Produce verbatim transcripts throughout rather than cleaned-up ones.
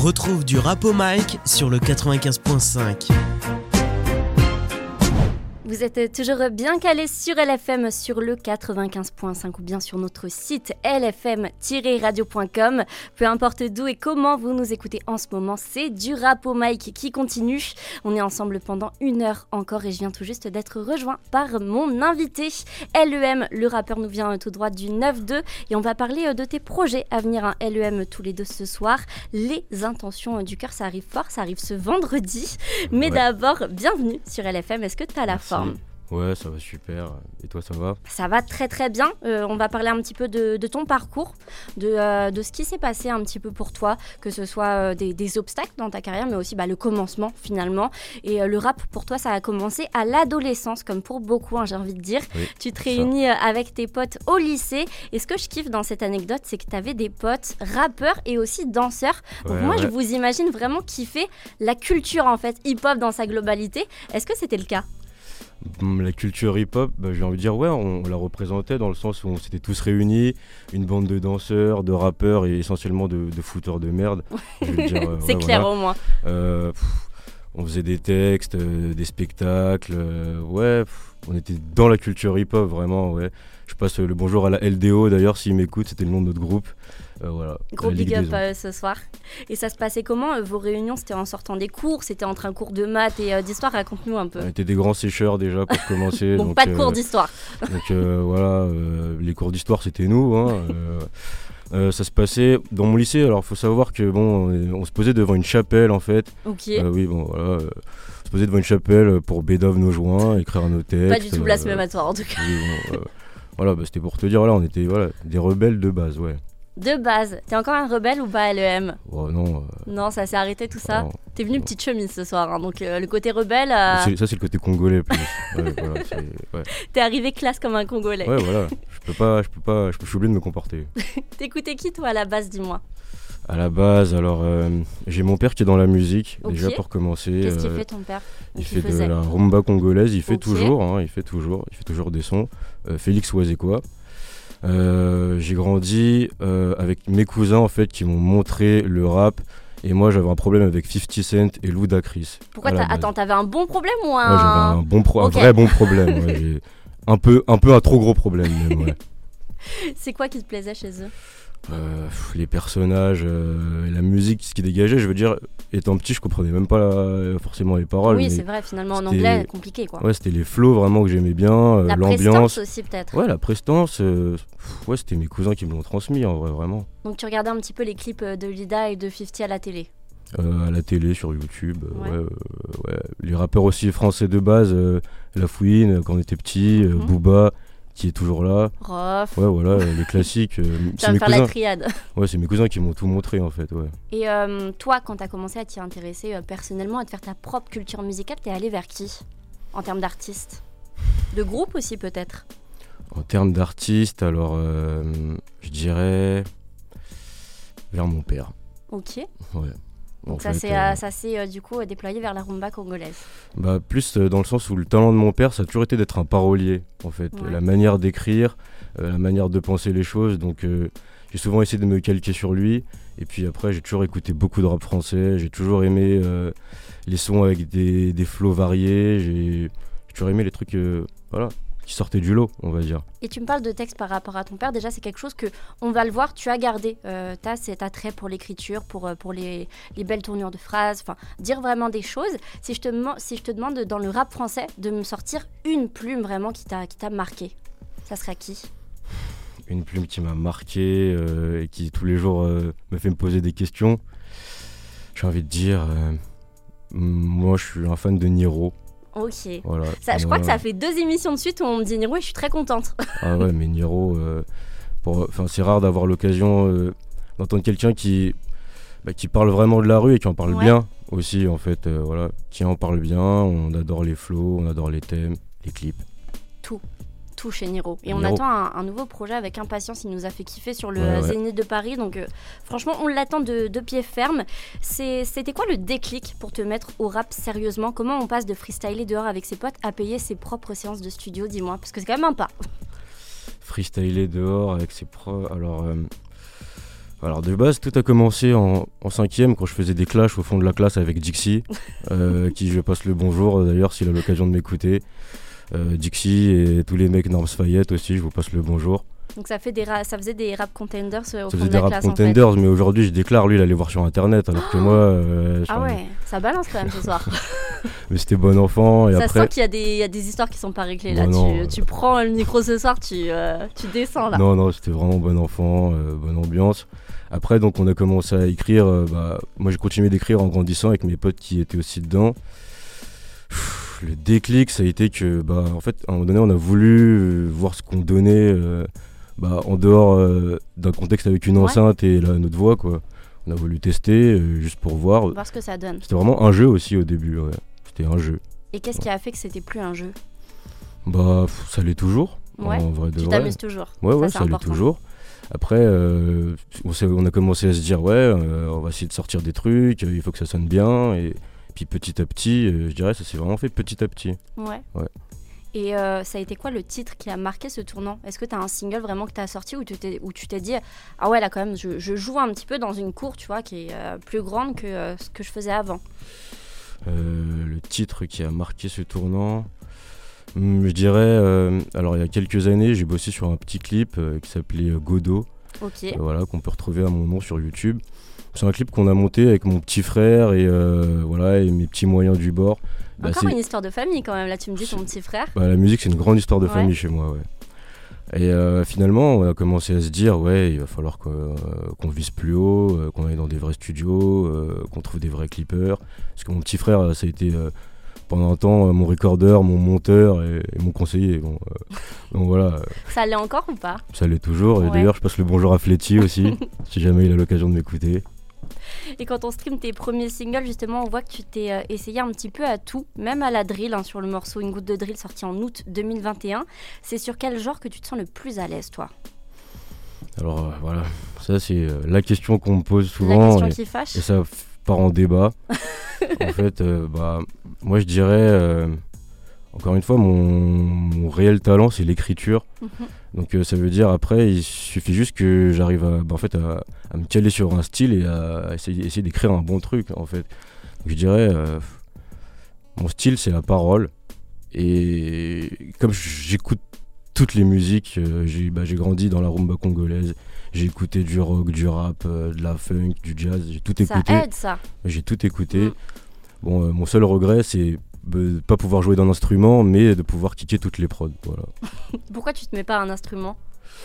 Retrouve du rap au mic sur le quatre-vingt-quinze virgule cinq. Vous êtes toujours bien calés sur L F M sur le quatre-vingt-quinze virgule cinq ou bien sur notre site l f m tiret radio point com. Peu importe d'où et comment vous nous écoutez en ce moment, c'est du rap au mic qui continue. On est ensemble pendant une heure encore et je viens tout juste d'être rejoint par mon invité. L E M, le rappeur nous vient tout droit du neuf deux et on va parler de tes projets à venir. Hein. L E M tous les deux ce soir. Les intentions du cœur, ça arrive fort, ça arrive ce vendredi. Mais ouais. D'abord, bienvenue sur L F M. Est-ce que tu as la forme ? Ouais, ça va super. Et toi, ça va ? Ça va très très bien. Euh, on va parler un petit peu de, de ton parcours, de, euh, de ce qui s'est passé un petit peu pour toi, que ce soit euh, des, des obstacles dans ta carrière, mais aussi bah, le commencement finalement. Et euh, le rap, pour toi, ça a commencé à l'adolescence, comme pour beaucoup, hein, j'ai envie de dire. Oui, tu te réunis ça. avec tes potes au lycée. Et ce que je kiffe dans cette anecdote, c'est que tu avais des potes rappeurs et aussi danseurs. Donc ouais, moi, ouais. je vous imagine vraiment kiffer la culture en fait, hip-hop dans sa globalité. Est-ce que c'était le cas ? La culture hip-hop, bah, j'ai envie de dire ouais, on, on la représentait dans le sens où on s'était tous réunis, une bande de danseurs, de rappeurs et essentiellement de, de fouteurs de merde. Je veux dire, euh, C'est ouais, clair voilà. au moins. Euh, pff, on faisait des textes, euh, des spectacles, euh, ouais, pff, on était dans la culture hip-hop vraiment, ouais. Je passe euh, le bonjour à la L D O d'ailleurs, s'ils m'écoutent, c'était le nom de notre groupe. Euh, voilà, Gros big up euh, ce soir. Et ça se passait comment euh, vos réunions? C'était en sortant des cours? C'était entre un cours de maths et euh, d'histoire? Raconte-nous un peu. On était des grands sécheurs déjà pour commencer. Donc, donc pas de euh, cours d'histoire. Donc euh, voilà, euh, les cours d'histoire c'était nous. Hein, euh, euh, ça se passait dans mon lycée. Alors faut savoir que bon, on, on se posait devant une chapelle en fait. Ok. Euh, oui bon voilà. Euh, on se posait devant une chapelle pour bédave nos joints, écrire nos textes. Pas du tout blasphématoire euh, en tout cas. Oui, bon, euh, voilà, bah, c'était pour te dire, voilà, on était voilà, des rebelles de base, ouais. De base, t'es encore un rebelle ou pas à L E M? Oh, non. Euh... Non, ça s'est arrêté tout ça. Non. T'es venu petite chemise ce soir, hein, donc euh, le côté rebelle. Euh... C'est, ça c'est le côté congolais plus. ouais, voilà, c'est, ouais. T'es arrivé classe comme un Congolais. Ouais voilà, je peux pas, je peux pas, je, peux, je suis obligé de me comporter. T'écoutais qui toi à la base, dis-moi? À la base, alors euh, j'ai mon père qui est dans la musique, okay. déjà pour commencer. Qu'est-ce qu'il euh, fait ton père? Il fait faisait. de la rumba congolaise, il fait okay. toujours, hein, il fait toujours, il fait toujours des sons. Euh, Félix Ouazekwa. Euh, j'ai grandi euh, avec mes cousins en fait qui m'ont montré le rap et moi j'avais un problème avec fifty Cent et Ludacris. Pourquoi t'as... Attends, t'avais un bon problème ou un... Ouais, j'avais un, bon pro... okay. un vrai bon problème. Ouais, j'ai... Un, peu, un peu un trop gros problème même, ouais. C'est quoi qui te plaisait chez eux? Euh, les personnages, euh, la musique, ce qui dégageait, je veux dire, étant petit, je comprenais même pas la, forcément les paroles. Oui, c'est vrai, finalement, en anglais, compliqué, quoi. Ouais, c'était les flows vraiment que j'aimais bien, euh, la l'ambiance. La prestance aussi, peut-être. Ouais, la prestance, euh, ouais, c'était mes cousins qui me l'ont transmis, en vrai, vraiment. Donc, tu regardais un petit peu les clips de Lida et de fifty à la télé? euh, À la télé, sur YouTube, ouais. Ouais, euh, ouais. Les rappeurs aussi français de base, euh, La Fouine, quand on était petit, mm-hmm. euh, Booba, qui est toujours là. Rof. Ouais, voilà, les classiques. Euh, tu vas me faire cousins. La triade. Ouais, c'est mes cousins qui m'ont tout montré, en fait, ouais. Et euh, toi, quand t'as commencé à t'y intéresser euh, personnellement, à te faire ta propre culture musicale, t'es allé vers qui en termes d'artistes? De groupe aussi, peut-être? En termes d'artistes, alors, euh, je dirais vers mon père. Ok. Ouais. Donc ça, fait, c'est, euh, ça s'est euh, du coup euh, déployé vers la rumba congolaise. Bah plus euh, dans le sens où le talent de mon père, ça a toujours été d'être un parolier en fait. Ouais. La manière d'écrire, euh, la manière de penser les choses. Donc euh, j'ai souvent essayé de me calquer sur lui. Et puis après j'ai toujours écouté beaucoup de rap français. J'ai toujours aimé euh, les sons avec des, des flows variés. J'ai, j'ai toujours aimé les trucs euh, voilà, qui sortaient du lot, on va dire. Et tu me parles de texte par rapport à ton père. Déjà, c'est quelque chose que, on va le voir, tu as gardé. Euh, tu as cet attrait pour l'écriture, pour, pour les, les belles tournures de phrases, enfin, dire vraiment des choses. Si je, te, si je te demande, dans le rap français, de me sortir une plume vraiment qui t'a, qui t'a marqué, ça serait qui? Une plume qui m'a marqué euh, et qui, tous les jours, euh, me fait me poser des questions. J'ai envie de dire, euh, moi, je suis un fan de Niro. Ok. Voilà, ça, je crois que ça fait deux émissions de suite où on me dit Niro et je suis très contente. Ah ouais, mais Niro, euh, pour, c'est rare d'avoir l'occasion euh, d'entendre quelqu'un qui, bah, qui parle vraiment de la rue et qui en parle ouais. bien aussi, en fait. Euh, voilà, qui en parle bien, on adore les flows, on adore les thèmes, les clips. Tout. Tout chez Niro. Et Niro. On attend un, un nouveau projet avec impatience. Il nous a fait kiffer sur le ouais, ouais. Zénith de Paris. Donc, euh, franchement, on l'attend de, de pied ferme. C'est, c'était quoi le déclic pour te mettre au rap sérieusement? Comment on passe de freestyler dehors avec ses potes à payer ses propres séances de studio, dis-moi? Parce que c'est quand même un pas. Freestyler dehors avec ses propres... Alors, euh, Alors de base, tout a commencé en, en cinquième quand je faisais des clashs au fond de la classe avec Dixie, euh, qui je passe le bonjour d'ailleurs s'il a l'occasion de m'écouter. Euh, Dixie et tous les mecs Norms Fayette aussi, je vous passe le bonjour. Donc ça, fait des ra- ça faisait des rap contenders au Ça fond faisait de des la rap classe contenders, en fait. mais aujourd'hui je déclare, lui il allait voir sur internet, alors que moi... Euh, Ah ouais, ça balance quand même ce soir. Mais c'était bon enfant et ça après... sent qu'il y a, des, il y a des histoires qui sont pas réglées là. Bon, tu, non, tu euh... prends le micro ce soir, tu, euh, tu descends là. Non, non, c'était vraiment bon enfant, euh, bonne ambiance. Après, donc, on a commencé à écrire. Euh, bah, moi, j'ai continué d'écrire en grandissant avec mes potes qui étaient aussi dedans. Pff, le déclic, ça a été que, bah, en fait, à un moment donné, on a voulu euh, voir ce qu'on donnait euh, bah, en dehors euh, d'un contexte avec une enceinte ouais. et la, notre voix, quoi. On a voulu tester euh, juste pour voir. Voir ce que ça donne. C'était vraiment un jeu aussi au début, ouais. C'était un jeu. Et qu'est-ce qui a fait que c'était plus un jeu ? Bah, pff, ça l'est toujours. Ouais. En vrai de tu vrai. t'amuses toujours. Ouais, ça, ouais, ça l'est toujours. Après, euh, on, on a commencé à se dire, ouais, euh, on va essayer de sortir des trucs, il faut que ça sonne bien. Et puis petit à petit, euh, je dirais, ça s'est vraiment fait petit à petit. Ouais. ouais. Et euh, ça a été quoi le titre qui a marqué ce tournant ? Est-ce que tu as un single vraiment que tu as sorti où tu t'es, où tu t'es dit, ah ouais, là quand même, je, je joue un petit peu dans une cour, tu vois, qui est euh, plus grande que euh, ce que je faisais avant ? euh, Le titre qui a marqué ce tournant... Je dirais, euh, alors il y a quelques années, j'ai bossé sur un petit clip euh, qui s'appelait euh, Godot, okay. euh, voilà, qu'on peut retrouver à mon nom sur YouTube. C'est un clip qu'on a monté avec mon petit frère et, euh, voilà, et mes petits moyens du bord. Encore bah, c'est... une histoire de famille quand même, là tu me dis ton petit frère. Bah, la musique c'est une grande histoire de ouais. famille chez moi, ouais. Et euh, finalement on a commencé à se dire, ouais, il va falloir qu'on, euh, qu'on vise plus haut, euh, qu'on aille dans des vrais studios, euh, qu'on trouve des vrais clippers. Parce que mon petit frère, ça a été... Euh, pendant un temps, euh, mon recordeur, mon monteur et, et mon conseiller. Bon, euh, donc voilà. Ça l'est encore ou pas ? Ça l'est toujours. Et ouais. D'ailleurs, je passe le bonjour à Fletty aussi, si jamais il a l'occasion de m'écouter. Et quand on stream tes premiers singles, justement, on voit que tu t'es euh, essayé un petit peu à tout, même à la drill, hein, sur le morceau Une goutte de drill sorti en août deux mille vingt et un. C'est sur quel genre que tu te sens le plus à l'aise, toi ? Alors euh, voilà, ça c'est euh, la question qu'on me pose souvent. La question et, qui fâche. Et ça f- part en débat. En fait, euh, bah, moi je dirais, euh, encore une fois, mon, mon réel talent c'est l'écriture. Mm-hmm. Donc euh, ça veut dire après, il suffit juste que j'arrive à, bah, en fait, à, à me caler sur un style et à, à essayer, essayer d'écrire un bon truc en fait. Donc je dirais, euh, mon style c'est la parole. Et comme j'écoute toutes les musiques, euh, j'ai, bah, j'ai grandi dans la rumba congolaise, j'ai écouté du rock, du rap, euh, de la funk, du jazz, j'ai tout écouté. Ça aide ça. J'ai tout écouté. Mm. Bon, euh, mon seul regret, c'est de pas pouvoir jouer d'un instrument, mais de pouvoir kicker toutes les prods. Voilà. Pourquoi tu te mets pas un instrument ?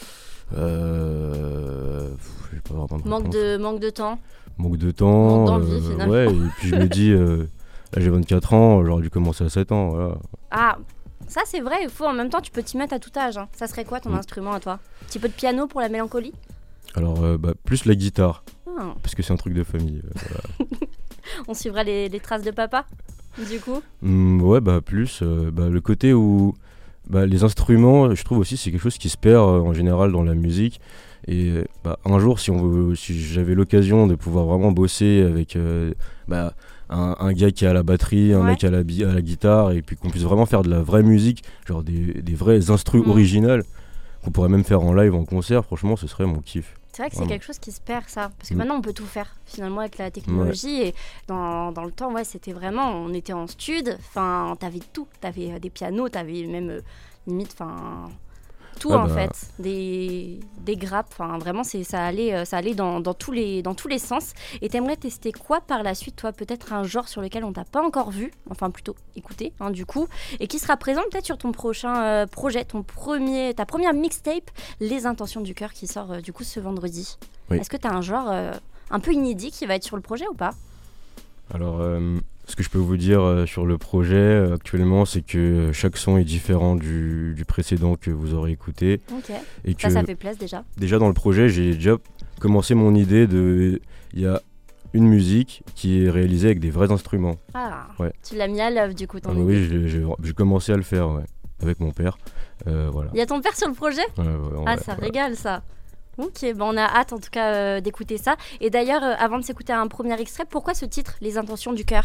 Euh... J'ai pas vraiment de manque de manque de temps. Manque de temps. Manque d'envie euh, finalement. Ouais, et puis je me dis, euh, là j'ai vingt-quatre ans, j'aurais dû commencer à sept ans. Voilà. Ah. Ça c'est vrai, il faut en même temps tu peux t'y mettre à tout âge. Hein. Ça serait quoi ton mmh. instrument à toi ? Un petit peu de piano pour la mélancolie ? Alors euh, bah, plus la guitare, oh. parce que c'est un truc de famille. Euh, voilà. On suivra les, les traces de papa, du coup ? mmh, Ouais, bah plus euh, bah, le côté où bah, les instruments, je trouve aussi c'est quelque chose qui se perd euh, en général dans la musique. Et bah, un jour, si, on veut, si j'avais l'occasion de pouvoir vraiment bosser avec euh, bah, un, un gars qui a la batterie, un ouais. mec à la, à la guitare, et puis qu'on puisse vraiment faire de la vraie musique, genre des, des vrais instrus mmh. originales, qu'on pourrait même faire en live, en concert, franchement, ce serait mon kiff. C'est vrai que vraiment. C'est quelque chose qui se perd, ça. Parce que mmh. maintenant, on peut tout faire, finalement, avec la technologie. Ouais. Et dans, dans le temps, ouais, c'était vraiment... On était en stud, enfin, t'avais tout. T'avais des pianos, t'avais même, euh, limite, enfin... Tout ah en bah. fait, des, des grappes, enfin vraiment c'est, ça allait, ça allait dans, dans, tous les, dans tous les sens. Et t'aimerais tester quoi par la suite, toi ? Peut-être un genre sur lequel on t'a pas encore vu, enfin plutôt écouté hein, du coup, et qui sera présent peut-être sur ton prochain euh, projet, ton premier, ta première mixtape, Les Intentions du Cœur, qui sort euh, du coup ce vendredi. Oui. Est-ce que t'as un genre euh, un peu inédit qui va être sur le projet ou pas ? Alors, euh, ce que je peux vous dire euh, sur le projet euh, actuellement, c'est que chaque son est différent du, du précédent que vous aurez écouté. Ok, et ça, que ça fait plaisir déjà. Déjà dans le projet, j'ai déjà commencé mon idée de... Il y a une musique qui est réalisée avec des vrais instruments. Ah, ouais. Tu l'as mis à l'œuvre du coup, ton ah, idée. Oui, j'ai, j'ai, j'ai commencé à le faire, ouais, avec mon père. Euh, voilà. Il y a ton père sur le projet ? ouais, ouais, Ah, ouais, ça ouais. régale ça. Ok, bon, on a hâte en tout cas euh, d'écouter ça. Et d'ailleurs, euh, avant de s'écouter un premier extrait, pourquoi ce titre, Les Intentions du Cœur ?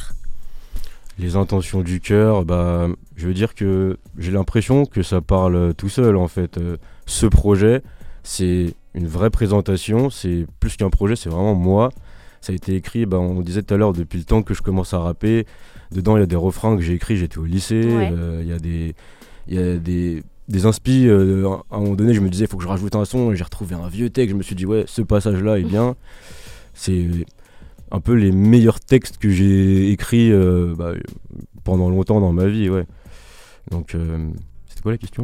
Les Intentions du Cœur, bah, je veux dire que j'ai l'impression que ça parle tout seul en fait. Euh, ce projet, c'est une vraie présentation, c'est plus qu'un projet, c'est vraiment moi. Ça a été écrit, bah, on disait tout à l'heure, depuis le temps que je commence à rapper. Dedans, il y a des refrains que j'ai écrits, j'étais au lycée. Il ouais. euh, y a des, y a des, des inspi. Euh, à un moment donné, je me disais, il faut que je rajoute un son. Et j'ai retrouvé un vieux texte. Je me suis dit, ouais, ce passage-là est bien. C'est un peu les meilleurs textes que j'ai écrits euh, bah, pendant longtemps dans ma vie. Ouais. Donc, euh, c'était quoi la question ?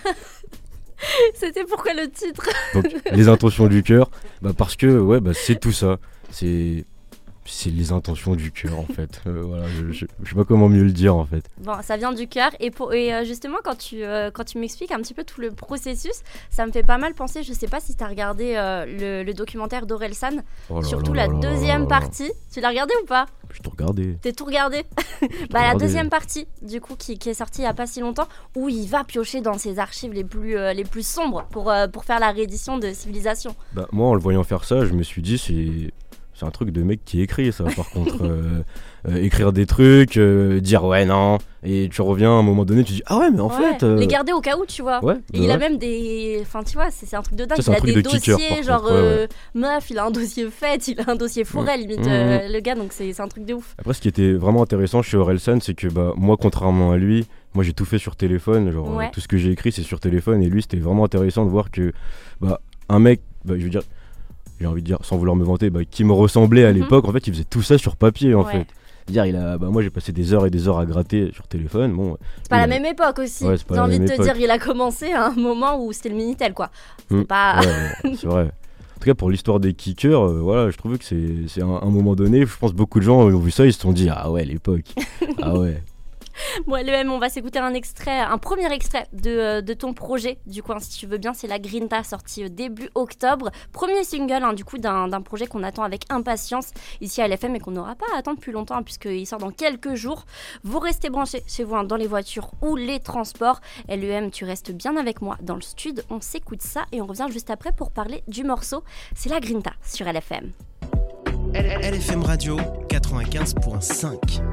C'était pourquoi le titre ? Donc, les intentions du cœur, bah, parce que ouais, bah, c'est tout ça. C'est, c'est les intentions du cœur en fait. Euh, voilà, je, je, je sais pas comment mieux le dire en fait. Bon, ça vient du cœur et, pour, et euh, justement quand tu, euh, quand tu m'expliques un petit peu tout le processus, ça me fait pas mal penser, je sais pas si tu as regardé euh, le, le documentaire d'Orelsan, oh surtout la deuxième partie. Tu l'as regardé ou pas ? J'ai tout regardé. T'as tout regardé ? Bah la deuxième partie du coup qui, qui est sortie il y a pas si longtemps, où il va piocher dans ses archives les plus, euh, les plus sombres pour, euh, pour faire la réédition de Civilisation. Bah moi en le voyant faire ça, je me suis dit c'est... C'est un truc de mec qui écrit ça par contre euh, euh, écrire des trucs euh, dire ouais non et tu reviens à un moment donné tu dis ah ouais mais en ouais, fait euh... les garder au cas où tu vois ouais, et il ouais. a même des enfin tu vois c'est, c'est un truc de dingue ça, il a des de dossiers kicker, genre ouais, ouais. Euh, meuf il a un dossier fête il a un dossier forêt mmh. limite mmh. Euh, le gars donc c'est, c'est un truc de ouf. Après ce qui était vraiment intéressant chez Orelsan c'est que bah moi contrairement à lui moi j'ai tout fait sur téléphone genre ouais. euh, tout ce que j'ai écrit c'est sur téléphone et lui c'était vraiment intéressant de voir que bah un mec bah je veux dire j'ai envie de dire, sans vouloir me vanter, bah, qui me ressemblait à l'époque, mm-hmm. en fait, il faisait tout ça sur papier, en ouais. fait. C'est-à-dire, il a, bah, moi, j'ai passé des heures et des heures à gratter sur téléphone. Bon, c'est pas la a... même époque aussi. Ouais, j'ai envie de te époque. dire, il a commencé à un moment où c'était le Minitel, quoi. C'est mm. pas... ouais, ouais, c'est vrai. En tout cas, pour l'histoire des kickers, euh, voilà, je trouve que c'est, c'est un, un moment donné, je pense que beaucoup de gens ont vu ça, ils se sont dit, ah ouais, l'époque. Ah ouais. Bon, L E M, on va s'écouter un extrait, un premier extrait de, de ton projet, du coup, hein, si tu veux bien, c'est La Grinta, sorti début octobre. Premier single, hein, du coup, d'un, d'un projet qu'on attend avec impatience ici à L F M et qu'on n'aura pas à attendre plus longtemps, hein, puisqu'il sort dans quelques jours. Vous restez branchés chez vous, hein, dans les voitures ou les transports. L E M, tu restes bien avec moi dans le studio. On s'écoute ça et on revient juste après pour parler du morceau. C'est La Grinta sur L F M. L F M Radio quatre-vingt-quinze virgule cinq.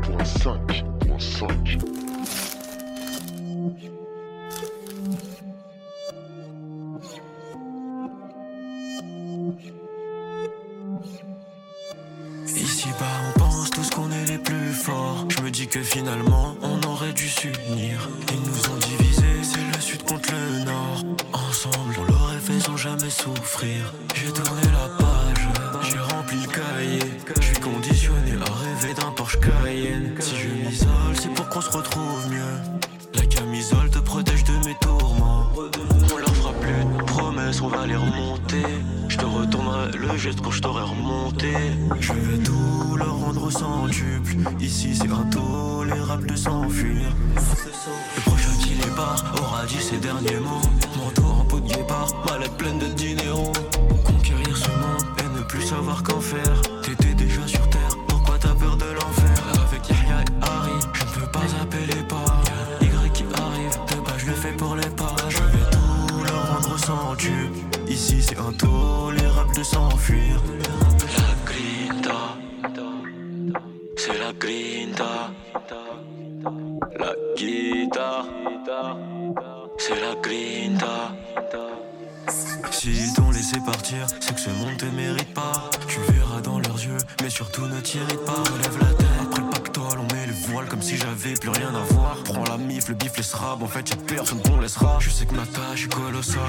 Ici-bas on pense tous qu'on est les plus forts. Je me dis que finalement on aurait dû s'unir. Ils nous ont divisés, c'est le sud contre le nord. Ensemble on l'aurait fait sans jamais souffrir. J'ai tourné la page, j'ai rempli le cahier. Je suis conditionné à rêver d'un Porsche Cayenne. Si je m'isole c'est pour qu'on se retrouve mieux. La camisole te protège de mes tourments. On leur fera plus de promesses, on va les remonter. Je te retournerai le geste quand je t'aurai remonté. Je vais tout leur rendre au centuple. Ici c'est intolérable de s'enfuir. Le prochain qui les barre aura dit ses derniers mots. Manteau en peau de guépard, mallette pleine de dinero. Conquérir ce monde et ne plus savoir qu'en faire. T'étais déjà sur terre, pourquoi t'as peur de l'enfer? Avec Yahya et Harry, je ne peux pas appeler pas. Y qui arrive, de bas je le fais pour les pas. Je vais tout leur rendre au centuple. Ici c'est intolérable de s'enfuir. La grinta, c'est la grinta. La guitare, c'est la grinta. S'ils t'ont laissé partir, c'est que ce monde te mérite pas. Tu verras dans leurs yeux, mais surtout ne t'irrite pas. Relève la tête, après le pactole, on met les voiles comme si j'avais plus rien à voir. Prends la mif, le bif, les srabs, en fait y'a personne qu'on laissera. Je sais que ma tâche est colossale.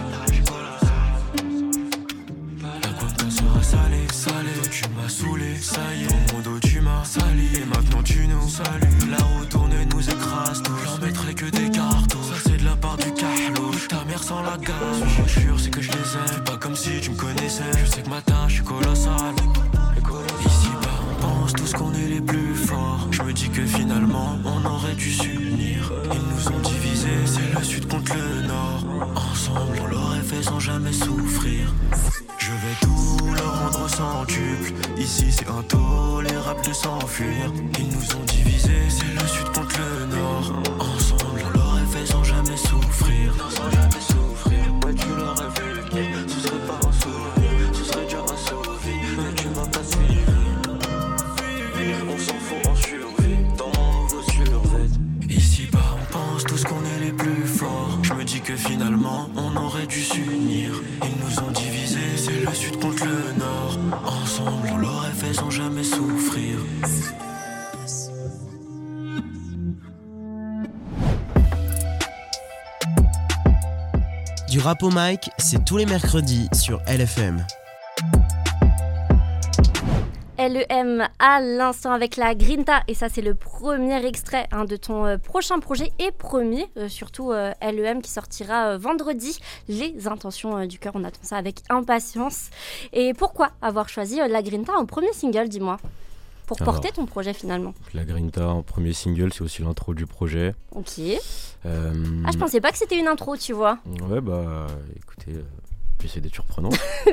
Sera salé, salé, toi tu m'as saoulé, ça y est, dans mon dos tu m'as sali, et maintenant tu nous salues, la roue tourne et nous écrase tous, j'en mettrai que des cartouches, ça c'est de la part du carlouche, ta mère sans la gaz, je jure c'est que je les aime, fais pas comme si tu me connaissais, je sais que ma tâche est colossale, ici bas on pense tous qu'on est les plus forts, je me dis que finalement on aurait dû s'unir, ils nous ont divisés, c'est le sud contre le nord, ensemble on l'aurait fait sans jamais souffrir. Je vais tout leur rendre au centuple. Ici c'est intolérable de s'enfuir. Ils nous ont divisés, c'est le sud contre le nord. Ensemble on l'aurait fait sans jamais souffrir. Non, sans jamais souffrir. Ouais tu l'aurais vu, ce serait pas un souvenir. Ce serait déjà assouvi, mais tu m'as pas suivi. On s'en fout en survie, dans mon nouveau survêt. Ici bas on pense tous qu'on est les plus forts. Je me dis que finalement on aurait dû s'unir. Ils nous ont dit nord. Ensemble, on l'aurait fait sans jamais souffrir. Du rap au mic, c'est tous les mercredis sur L F M. L E M à l'instant avec la Grinta, et ça c'est le premier extrait hein, de ton euh, prochain projet et premier euh, surtout euh, L E M qui sortira euh, vendredi. Les intentions euh, du cœur, on attend ça avec impatience. Et pourquoi avoir choisi euh, la Grinta en premier single, dis-moi, pour porter Alors, ton projet finalement? La Grinta en premier single, c'est aussi l'intro du projet. Ok. Euh... Ah, je pensais pas que c'était une intro, tu vois. Ouais, bah écoutez, euh, j'essaie d'être surprenant.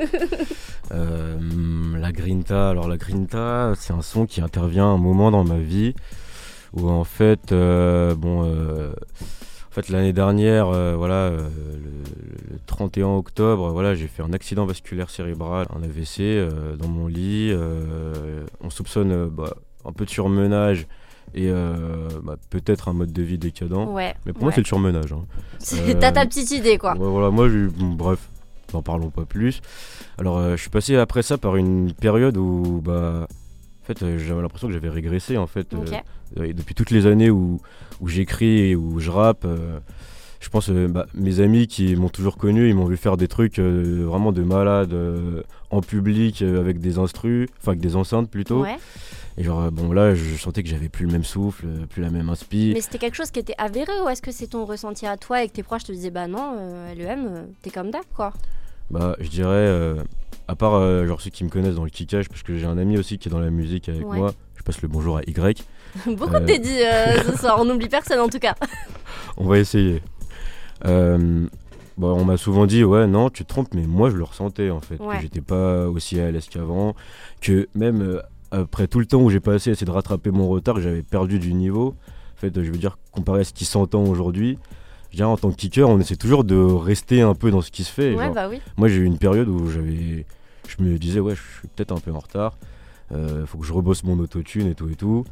euh, la Grinta, alors la Grinta, c'est un son qui intervient à un moment dans ma vie où en fait, euh, bon, euh, en fait l'année dernière, euh, voilà, euh, le, le trente et un octobre, voilà, j'ai fait un accident vasculaire cérébral, un A V C euh, dans mon lit. Euh, on soupçonne euh, bah, un peu de surmenage. Et euh, bah, peut-être un mode de vie décadent. Ouais, mais pour ouais. moi, c'est le surmenage. Hein. Euh, T'as ta petite idée, quoi. Ouais, voilà, moi, j'ai... Bon, bref, n'en parlons pas plus. Alors, euh, je suis passé après ça par une période où, bah, en fait, euh, j'avais l'impression que j'avais régressé, en fait. Okay. Euh, depuis toutes les années où, où j'écris et où je rappe, euh, je pense euh, bah, mes amis qui m'ont toujours connu, ils m'ont vu faire des trucs euh, vraiment de malade euh, en public euh, avec des instrus, enfin avec des enceintes plutôt. Ouais. Et genre, bon là, je sentais que j'avais plus le même souffle, plus la même inspi. Mais c'était quelque chose qui était avéré ou est-ce que c'est ton ressenti à toi et que tes proches te disaient bah non, euh, L E M, euh, t'es comme d'hab quoi? Bah, je dirais, euh, à part euh, genre ceux qui me connaissent dans le kickage, parce que j'ai un ami aussi qui est dans la musique avec ouais. moi, je passe le bonjour à Y. Beaucoup euh... t'es dit euh, ce soir, on n'oublie personne en tout cas. On va essayer. Euh, bah, on m'a souvent dit, ouais, non, tu te trompes, mais moi je le ressentais en fait, ouais. que j'étais pas aussi à l'aise qu'avant, que même. Euh, Après tout le temps où j'ai passé à essayer de rattraper mon retard, j'avais perdu du niveau. En fait, je veux dire, comparé à ce qui s'entend aujourd'hui, je dirais, en tant que kicker, on essaie toujours de rester un peu dans ce qui se fait. Ouais, genre, bah oui. Moi, j'ai eu une période où j'avais, je me disais, ouais, je suis peut-être un peu en retard. Euh, faut que je rebosse mon autotune et tout et tout.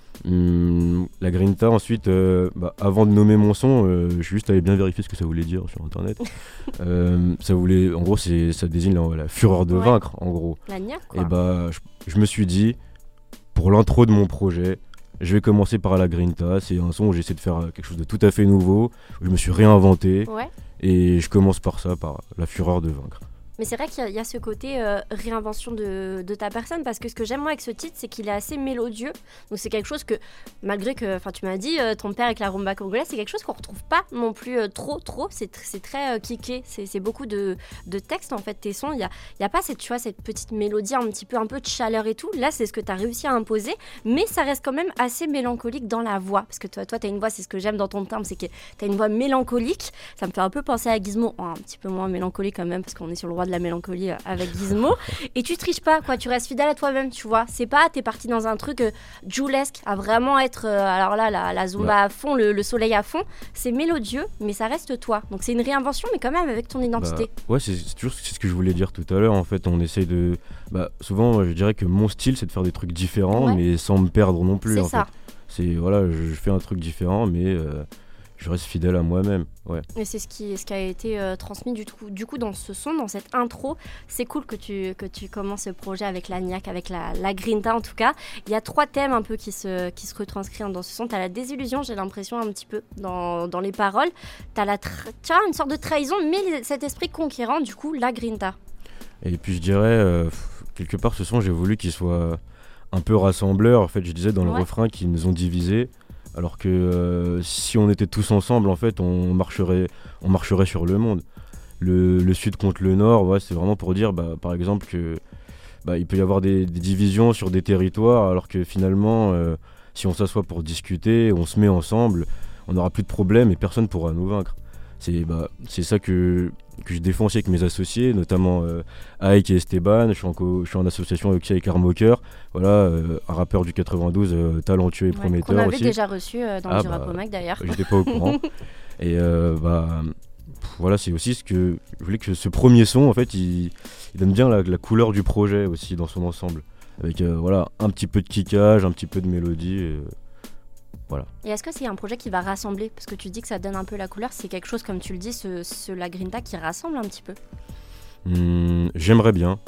Hum, la Grinta, ensuite, euh, bah, avant de nommer mon son, euh, je suis juste allé bien vérifier ce que ça voulait dire sur internet. euh, ça voulait, en gros, c'est, ça désigne la, la fureur de ouais. vaincre, en gros. La niaque, quoi. Et bah, je, je me suis dit, pour l'intro de mon projet, je vais commencer par la Grinta. C'est un son où j'essaie de faire quelque chose de tout à fait nouveau, où je me suis réinventé. Ouais. Et je commence par ça, par la fureur de vaincre. Mais c'est vrai qu'il y a, il y a ce côté euh, réinvention de, de ta personne, parce que ce que j'aime moi avec ce titre, c'est qu'il est assez mélodieux. Donc c'est quelque chose que, malgré que, enfin tu m'as dit, euh, ton père avec la rumba congolaise, c'est quelque chose qu'on retrouve pas non plus euh, trop, trop. C'est, tr- c'est très euh, kické, c'est, c'est beaucoup de, de textes en fait, tes sons. Il y a, il y a pas cette, tu vois, cette petite mélodie un petit peu, un peu de chaleur et tout. Là, c'est ce que tu as réussi à imposer, mais ça reste quand même assez mélancolique dans la voix. Parce que toi, toi, tu as une voix, c'est ce que j'aime dans ton timbre, c'est que tu as une voix mélancolique. Ça me fait un peu penser à Gizmo, oh, un petit peu moins mélancolique quand même, parce qu'on est sur le roi de la mélancolie avec Gizmo. Et tu triches pas, quoi, tu restes fidèle à toi-même, tu vois. C'est pas, t'es parti dans un truc euh, Joulesque, à vraiment être, euh, alors là, la, la zumba ouais. à fond, le, le soleil à fond. C'est mélodieux, mais ça reste toi. Donc c'est une réinvention, mais quand même avec ton identité. Bah, ouais, c'est, c'est toujours c'est ce que je voulais dire tout à l'heure. En fait, on essaye de. Bah, souvent, je dirais que mon style, c'est de faire des trucs différents, ouais. mais sans me perdre non plus. C'est en ça. Fait. C'est, voilà, je, je fais un truc différent, mais. Euh, je reste fidèle à moi-même, ouais. Et c'est ce qui, ce qui a été euh, transmis du coup, du coup dans ce son, dans cette intro. C'est cool que tu, que tu commences ce projet avec la niaque, avec la, la Grinta en tout cas. Il y a trois thèmes un peu qui se, qui se retranscrivent dans ce son. T'as la désillusion, j'ai l'impression un petit peu dans, dans les paroles. T'as la tra- tu vois, une sorte de trahison, mais cet esprit conquérant, du coup, la Grinta. Et puis je dirais, euh, quelque part ce son, j'ai voulu qu'il soit un peu rassembleur. En fait, je disais dans le ouais. refrain qu'ils nous ont divisés. Alors que euh, si on était tous ensemble, en fait, on marcherait, on marcherait sur le monde. Le, le sud contre le nord, ouais, c'est vraiment pour dire, bah, par exemple, que bah, il peut y avoir des, des divisions sur des territoires, alors que finalement, euh, si on s'assoit pour discuter, on se met ensemble, on n'aura plus de problème et personne ne pourra nous vaincre. C'est, bah, c'est ça que, que je défends aussi avec mes associés, notamment euh, Ike et Esteban. Je suis en, co- je suis en association aussi avec Armoker, voilà, euh, un rappeur du quatre-vingt-douze, euh, talentueux et ouais, prometteur qu'on avait aussi. déjà reçu euh, dans ah, du bah, rap au Mac d'ailleurs. J'étais pas au courant. Et euh, bah, pff, voilà, c'est aussi ce que je voulais que ce premier son, en fait, il, il donne bien la, la couleur du projet aussi dans son ensemble, avec euh, voilà, un petit peu de kickage, un petit peu de mélodie. Et, Voilà. Et est-ce que c'est un projet qui va rassembler ? Parce que tu dis que ça donne un peu la couleur, c'est quelque chose, comme tu le dis, ce, ce La Grinta qui rassemble un petit peu. Mmh, j'aimerais bien.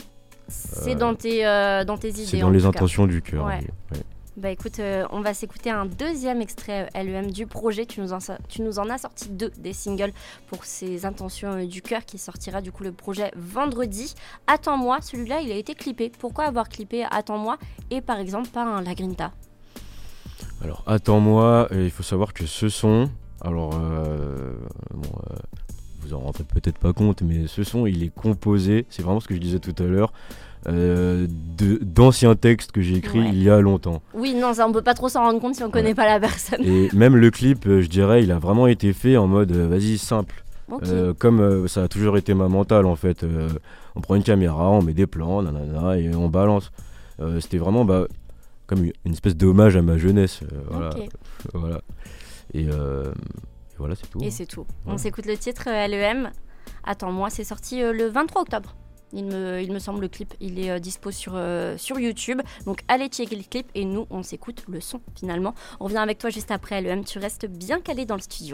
C'est euh, dans, tes, euh, dans tes idées. C'est dans les intentions cas. du cœur. Ouais. Oui, oui. Bah écoute, euh, on va s'écouter un deuxième extrait L E M du projet. Tu nous en, tu nous en as sorti deux des singles pour ces intentions euh, du cœur qui sortira du coup le projet vendredi. Attends-moi, celui-là il a été clippé. Pourquoi avoir clippé Attends-moi et par exemple pas un La Grinta? Alors Attends-moi, euh, il faut savoir que ce son, alors euh, bon, euh, vous en rendrez peut-être pas compte, mais ce son il est composé, c'est vraiment ce que je disais tout à l'heure, Euh, de, d'anciens textes que j'ai écrits ouais. il y a longtemps. Oui, non, ça on peut pas trop s'en rendre compte si on ouais. connaît pas la personne. Et même le clip, euh, je dirais, il a vraiment été fait en mode euh, vas-y, simple. Okay. Euh, comme euh, ça a toujours été ma mentale en fait. Euh, on prend une caméra, on met des plans, nanana, et on balance. Euh, c'était vraiment bah, comme une espèce d'hommage à ma jeunesse. Euh, voilà. Okay. voilà. Et, euh, et voilà, c'est tout. Et hein. c'est tout. Ouais. On s'écoute le titre euh, L E M. Attends-moi, c'est sorti euh, le vingt-trois octobre. Il me, il me semble le clip, il est euh, dispo sur, euh, sur YouTube. Donc allez checker le clip et nous on s'écoute le son finalement. On revient avec toi juste après L E M, tu restes bien calé dans le studio.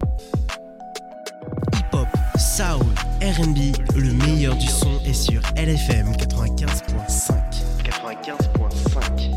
Hip-hop, soul, R and B, le meilleur du son est sur L F M quatre-vingt-quinze virgule cinq. quatre-vingt-quinze virgule cinq.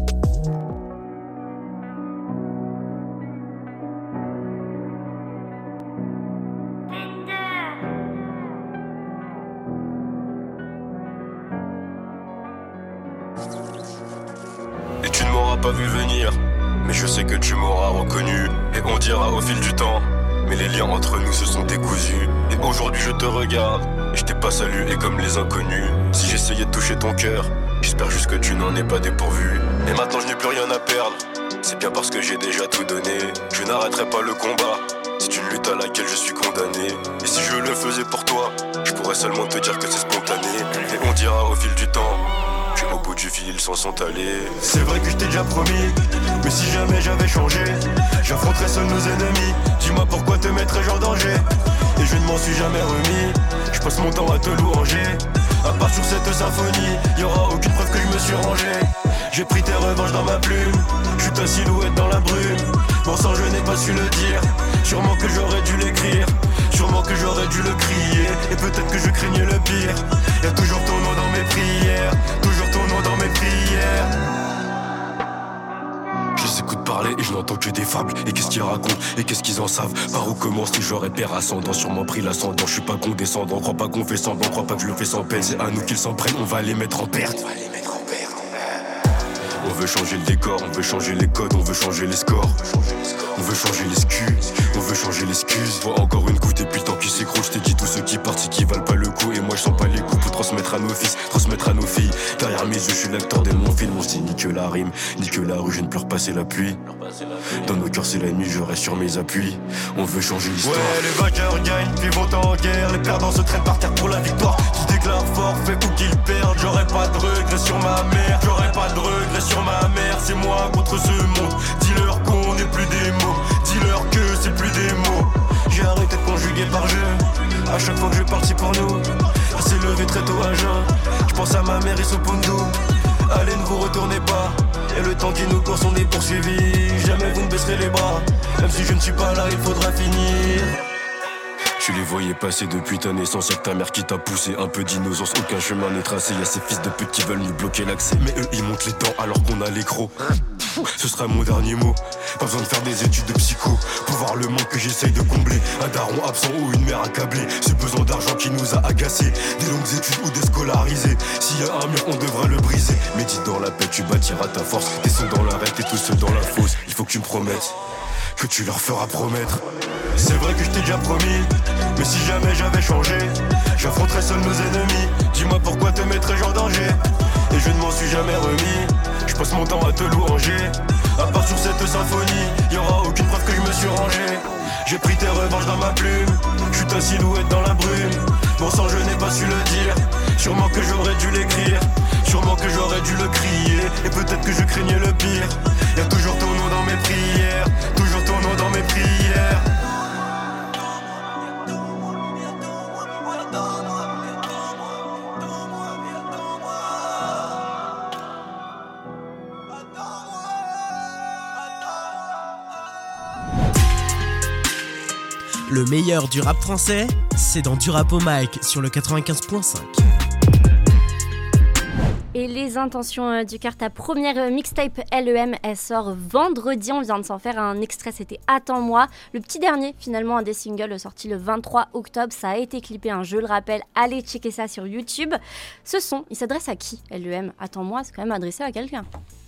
Pas vu venir, mais je sais que tu m'auras reconnu. Et on dira au fil du temps, mais les liens entre nous se sont décousus. Et aujourd'hui je te regarde, et je t'ai pas salué comme les inconnus. Si j'essayais de toucher ton cœur, j'espère juste que tu n'en es pas dépourvu. Et maintenant je n'ai plus rien à perdre, c'est bien parce que j'ai déjà tout donné. Je n'arrêterai pas le combat, c'est une lutte à laquelle je suis condamné. Et si je le faisais pour toi, je pourrais seulement te dire que c'est spontané. Et on dira au fil du temps, au bout du fil, ils s'en sont allés. C'est vrai que je t'ai déjà promis, mais si jamais j'avais changé, j'affronterais seuls nos ennemis. Dis-moi pourquoi te mettrais-je en danger? Et je ne m'en suis jamais remis, je passe mon temps à te louanger. À part sur cette symphonie, y'aura aucune preuve que je me suis rangé. J'ai pris tes revanches dans ma plume, je suis ta silhouette dans la brume. Bon sang, je n'ai pas su le dire, sûrement que j'aurais dû l'écrire, sûrement que j'aurais dû le crier. Et peut-être que je craignais le pire. Y'a toujours ton nom dans mes prières, toujours ton nom dans mes prières. Je les écoute parler et je n'entends que des fables. Et qu'est-ce qu'ils racontent et qu'est-ce qu'ils en savent? Par où commence si j'aurais père ascendant? Sûrement pris l'ascendant, je suis pas condescendant. Crois pas qu'on fait semblant, crois pas que je le fais sans peine. C'est à nous qu'ils s'en prennent, on va les mettre en perte. On va les mettre en perte. On veut changer le décor, on veut changer les codes, on veut changer les scores. On veut changer l'excuse, on veut changer l'excuse. Vois encore une goutte et puis le temps qui s'écroule. Je t'ai dit tous ceux qui partent, c'est qui valent pas le coup. Et moi je sens pas les coups pour transmettre à nos fils, transmettre à nos filles. Derrière mes yeux je suis l'acteur de mon film. On se dit ni que la rime, ni que la rue, je ne pleure pas c'est la pluie. Dans nos cœurs c'est la nuit, je reste sur mes appuis. On veut changer l'histoire. Ouais, les vainqueurs gagnent, vivons en guerre. Les perdants se traînent par terre pour la victoire. Qui déclare forfait ou qu'ils perdent. J'aurais pas de regret sur ma mère, j'aurais pas de regret sur ma mère. C'est moi contre ce monde, dis-leur qu'on n'est plus des mots. Dis-leur que c'est plus des mots. J'ai arrêté de conjuguer par jeu. À chaque fois que je parle c'est pour nous. C'est levé très tôt à jeun. Je pense à ma mère et son pondou. Allez ne vous retournez pas. Et le temps qui nous court on est poursuivis. Jamais vous ne baisserez les bras. Même si je ne suis pas là il faudra finir. Tu les voyais passer depuis ta naissance. Y'a que ta mère qui t'a poussé, un peu d'innocence. Aucun chemin n'est tracé, y'a ces fils de pute qui veulent nous bloquer l'accès. Mais eux ils montent les dents alors qu'on a l'écro. Ce sera mon dernier mot. Pas besoin de faire des études de psycho pour voir le manque que j'essaye de combler. Un daron absent ou une mère accablée. Ce besoin d'argent qui nous a agacés. Des longues études ou déscolarisés. S'il y a un mur on devra le briser. Médite dans la paix tu bâtiras ta force. Descends dans l'arête et tous ceux dans la fosse. Il faut que tu me promettes que tu leur feras promettre. C'est vrai que je t'ai déjà promis, mais si jamais j'avais changé, j'affronterais seuls nos ennemis. Dis-moi pourquoi te mettrais-je en danger? Et je ne m'en suis jamais remis, je passe mon temps à te louanger. À part sur cette symphonie, y'aura aucune preuve que je me suis rangé. J'ai pris tes revanches dans ma plume, je suis ta silhouette dans la brume. Bon sang je n'ai pas su le dire, sûrement que j'aurais dû l'écrire, sûrement que j'aurais dû le crier. Et peut-être que je craignais le pire. Y'a toujours ton nom dans mes prières, toujours ton nom dans mes prières. Le meilleur du rap français, c'est dans Du Rap au Mic sur le quatre-vingt-quinze virgule cinq. Et les intentions euh, du cœur, ta première euh, mixtape L E M, elle sort vendredi. On vient de s'en faire un extrait, c'était Attends-moi. Le petit dernier, finalement, un des singles sorti le vingt-trois octobre. Ça a été clippé, hein, je le rappelle. Allez checker ça sur YouTube. Ce son, il s'adresse à qui, L E M? Attends-moi, c'est quand même adressé à quelqu'un.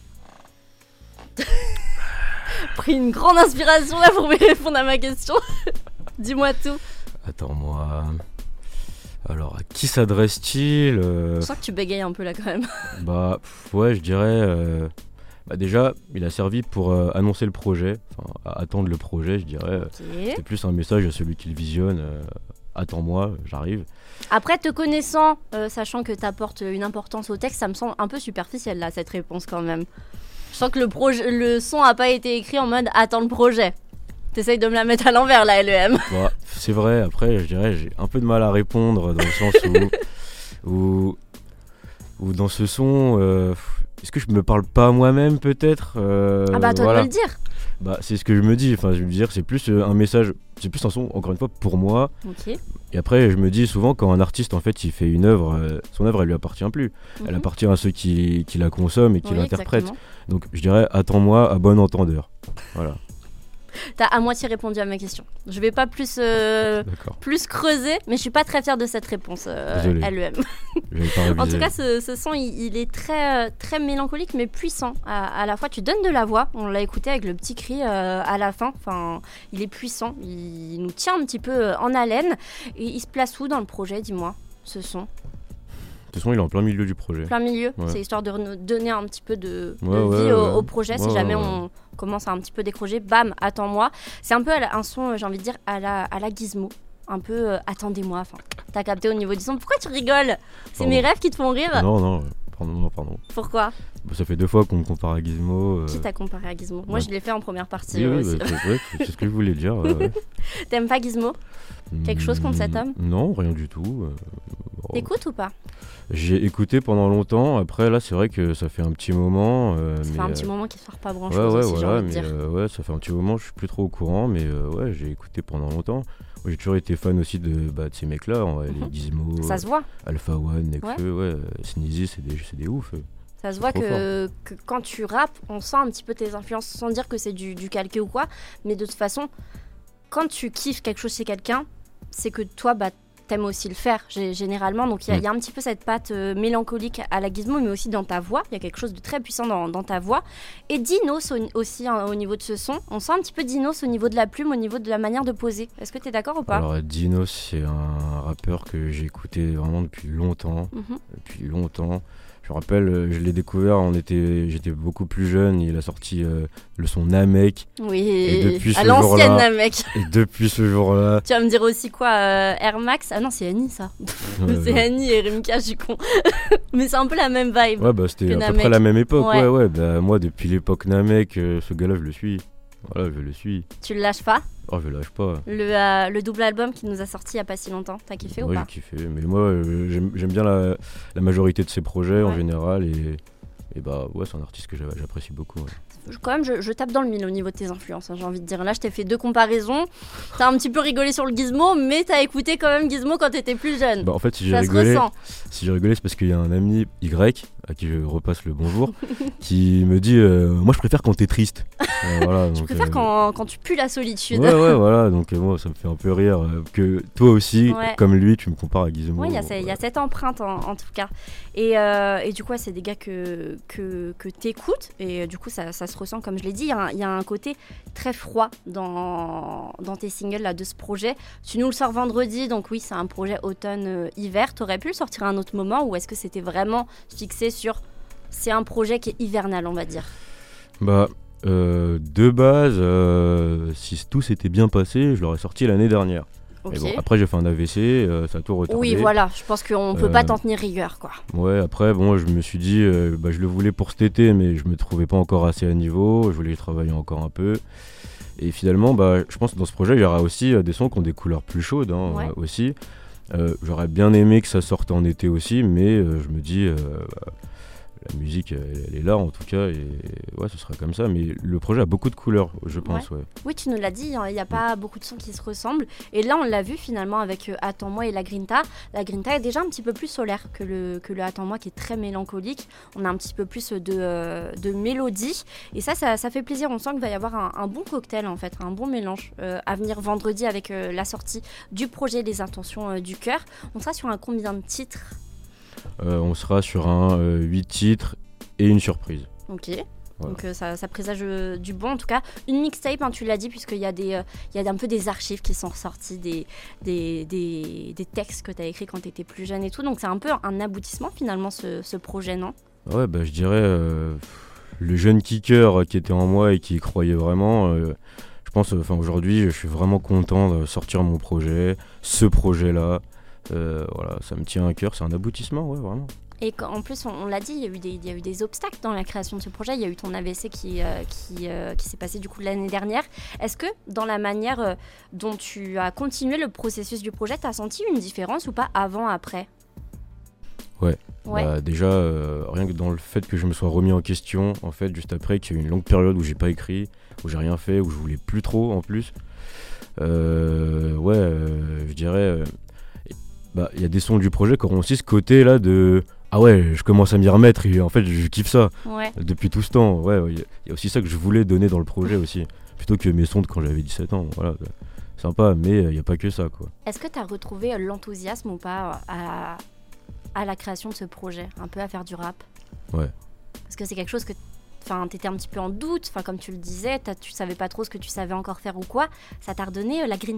Pris une grande inspiration là pour me répondre à ma question. Dis-moi tout. Attends-moi. Alors, à qui s'adresse-t-il euh... Je sens que tu bégayes un peu là quand même. Bah, pff, ouais, je dirais. Euh... Bah, déjà, il a servi pour euh, annoncer le projet, enfin, à attendre le projet, je dirais. Okay. C'est plus un message à celui qui le visionne. Euh... Attends-moi, j'arrive. Après, te connaissant, euh, sachant que tu apportes une importance au texte, ça me semble un peu superficiel là, cette réponse quand même. Je sens que le, projet, le son a pas été écrit en mode attends le projet. T'essayes de me la mettre à l'envers là, L E M. Bah, c'est vrai, après je dirais j'ai un peu de mal à répondre dans le sens où, où, où dans ce son, euh, est-ce que je me parle pas à moi-même peut-être euh, Ah bah toi voilà. de me le dire. Bah c'est ce que je me dis, enfin je veux dire c'est plus un message, c'est plus un son encore une fois pour moi. Ok. Et après je me dis souvent quand un artiste en fait il fait une œuvre, euh, son œuvre elle lui appartient plus, mm-hmm. elle appartient à ceux qui, qui la consomment et qui oui, l'interprètent. Exactement. Donc je dirais attends-moi à bon entendeur. Voilà. T'as à moitié répondu à ma question. Je vais pas plus, euh, plus creuser, mais je suis pas très fière de cette réponse, euh, L E M. En tout cas, ce, ce son, il, il est très, très mélancolique, mais puissant. À, à la fois, tu donnes de la voix. On l'a écouté avec le petit cri euh, à la fin. Enfin, il est puissant. Il nous tient un petit peu en haleine. Et il se place où dans le projet, dis-moi, ce son? De toute façon, il est en plein milieu du projet. Plein milieu, ouais. C'est histoire de donner un petit peu de, de ouais, vie ouais, au, ouais. au projet. Ouais, si jamais ouais, ouais. on commence à un petit peu décrocher, bam, attends-moi. C'est un peu un son, j'ai envie de dire, à la, à la Gizmo. Un peu, euh, attendez-moi. Enfin, t'as capté au niveau du son. Pourquoi tu rigoles? C'est pardon. Mes rêves qui te font rire? Non, non, pardon, pardon. Pourquoi? Bah, ça fait deux fois qu'on me compare à Gizmo. Euh... Qui t'a comparé à Gizmo? Moi, ouais. je l'ai fait en première partie. Oui, euh, oui, aussi. Bah, c'est, ouais, c'est ce que je voulais dire. Ouais, ouais. T'aimes pas Gizmo? Quelque chose contre cet homme? Non, rien du tout. Euh, bon. T'écoutes ou pas? J'ai écouté pendant longtemps. Après, là, c'est vrai que ça fait un petit moment. Euh, ça mais, fait un euh... petit moment qu'il ne sort pas grand-chose. Ouais, ouais, aussi, voilà. J'ai envie de mais dire. euh, ouais, ça fait un petit moment. Je suis plus trop au courant, mais euh, ouais, j'ai écouté pendant longtemps. Moi, j'ai toujours été fan aussi de, bah, de ces mecs-là, hein, mm-hmm. les Gizmo, ça se voit. Alpha One, Nekfeu, ouais, ouais Sneezy, c'est des, c'est des ouf. Ça se voit que, que quand tu rappes, on sent un petit peu tes influences, sans dire que c'est du, du calqué ou quoi. Mais de toute façon, quand tu kiffes quelque chose chez quelqu'un, c'est que toi, bah, t'aimes aussi le faire, généralement. Donc, il y, mm. y a un petit peu cette patte euh, mélancolique à la Gizmo, mais aussi dans ta voix. Il y a quelque chose de très puissant dans, dans ta voix. Et Dinos au, aussi, hein, au niveau de ce son. On sent un petit peu Dinos au niveau de la plume, au niveau de la manière de poser. Est-ce que t'es d'accord ou pas? Alors, Dinos, c'est un rappeur que j'ai écouté vraiment depuis longtemps. Mm-hmm. Depuis longtemps. Je me rappelle, je l'ai découvert, on était, j'étais beaucoup plus jeune, il a sorti euh, le son Namek. Oui, et depuis ce à l'ancienne jour-là, Namek. Et depuis ce jour-là... Tu vas me dire aussi quoi, euh, Air Max? Ah non, c'est Annie ça. Ouais, c'est ouais. Annie et Remika, je suis con. Mais c'est un peu la même vibe. Ouais, bah c'était à Namek. peu près la même époque, ouais, ouais. ouais. Bah moi, depuis l'époque Namek, euh, ce gars-là, je le suis. Voilà, je le suis. Tu le lâches pas? Oh, je le lâche pas. Le, euh, le double album qui nous a sorti il y a pas si longtemps, t'as kiffé ouais, ou pas? Ouais, j'ai kiffé, mais moi euh, j'aime, j'aime bien la, la majorité de ses projets ouais. en général et, et bah ouais, c'est un artiste que j'apprécie beaucoup. Ouais. Quand même, je, je tape dans le mille au niveau de tes influences, hein, j'ai envie de dire. Là, je t'ai fait deux comparaisons. T'as un petit peu rigolé sur le Gizmo, mais t'as écouté quand même Gizmo quand t'étais plus jeune. Bah en fait, si j'ai rigolé, si j'ai rigolé, c'est parce qu'il y a un ami Y à qui je repasse le bonjour, qui me dit euh, moi je préfère quand t'es triste. Euh, voilà, je donc, préfère euh... quand, quand tu pues la solitude. Ouais, ouais, voilà. Donc euh, moi, ça me fait un peu rire euh, que toi aussi, ouais. comme lui, tu me compares à Gizmo. Ouais, il y, euh, y a cette empreinte en, en tout cas. Et, euh, et du coup, ouais, c'est des gars que, que, que t'écoutes. Et euh, du coup, ça, ça se ressent, comme je l'ai dit. Il y, y a un côté très froid dans, dans tes singles là, de ce projet. Tu nous le sors vendredi, donc oui, c'est un projet automne-hiver. Euh, T'aurais pu le sortir à un autre moment ou est-ce que c'était vraiment fixé sur... C'est un projet qui est hivernal, on va dire. Bah, euh, de base, euh, si tout s'était bien passé, je l'aurais sorti l'année dernière. Okay. Bon, après, j'ai fait un A V C, euh, ça a tout retardé. Oui, voilà, je pense qu'on peut euh, pas t'en tenir rigueur, quoi. Ouais, après, bon, je me suis dit, euh, bah, je le voulais pour cet été, mais je me trouvais pas encore assez à niveau, je voulais travailler encore un peu. Et finalement, bah, je pense que dans ce projet, il y aura aussi euh, des sons qui ont des couleurs plus chaudes, hein, ouais. euh, aussi. Euh, j'aurais bien aimé que ça sorte en été aussi, mais euh, je me dis... Euh, bah, la musique, elle, elle est là en tout cas, et ouais, ce sera comme ça. Mais le projet a beaucoup de couleurs, je pense. Ouais. Ouais. Oui, tu nous l'as dit, il n'y a pas mm. beaucoup de sons qui se ressemblent. Et là, on l'a vu finalement avec euh, Attends-moi et la Grinta. La Grinta est déjà un petit peu plus solaire que le, que le Attends-moi, qui est très mélancolique. On a un petit peu plus de, euh, de mélodie. Et ça, ça, ça fait plaisir. On sent qu'il va y avoir un, un bon cocktail, en fait, un bon mélange euh, à venir vendredi avec euh, la sortie du projet Les Intentions euh, du Cœur. On sera sur un combien de titres ? Euh, on sera sur un euh, huit titres et une surprise. Ok, voilà. Donc euh, ça, ça présage euh, du bon. En tout cas, une mixtape, hein, tu l'as dit, puisqu'il y a, des, euh, il y a un peu des archives qui sont ressorties, des, des, des, des textes que tu as écrits quand tu étais plus jeune et tout. Donc c'est un peu un aboutissement finalement, ce, ce projet, non ? Ouais, bah, je dirais euh, le jeune kicker qui était en moi et qui y croyait vraiment. Euh, je pense, enfin euh, aujourd'hui, je suis vraiment content de sortir mon projet, ce projet-là. Euh, voilà, ça me tient à cœur, c'est un aboutissement, ouais, vraiment. Et en plus, on, on l'a dit, il y, a eu des, il y a eu des obstacles dans la création de ce projet. Il y a eu ton A V C qui, euh, qui, euh, qui s'est passé du coup l'année dernière. Est-ce que dans la manière euh, dont tu as continué le processus du projet, tu as senti une différence ou pas avant, après ? Ouais, ouais. Bah, déjà, euh, rien que dans le fait que je me sois remis en question, en fait, juste après, qu'il y a eu une longue période où j'ai pas écrit, où j'ai rien fait, où je voulais plus trop en plus. Euh, ouais, euh, je dirais... Euh, Bah, y a des sons du projet qui auront aussi ce côté là de ah ouais, je commence à m'y remettre et en fait je kiffe ça ouais. depuis tout ce temps. Ouais, il y, y a aussi ça que je voulais donner dans le projet aussi, plutôt que mes sons de quand j'avais dix-sept ans. Voilà, sympa, mais il n'y a pas que ça, quoi. Est-ce que tu as retrouvé l'enthousiasme ou pas à, à la création de ce projet, un peu à faire du rap ? Ouais. Parce que c'est quelque chose que enfin, t'étais un petit peu en doute, enfin, comme tu le disais, tu savais pas trop ce que tu savais encore faire ou quoi. Ça t'a redonné euh, la grinta ?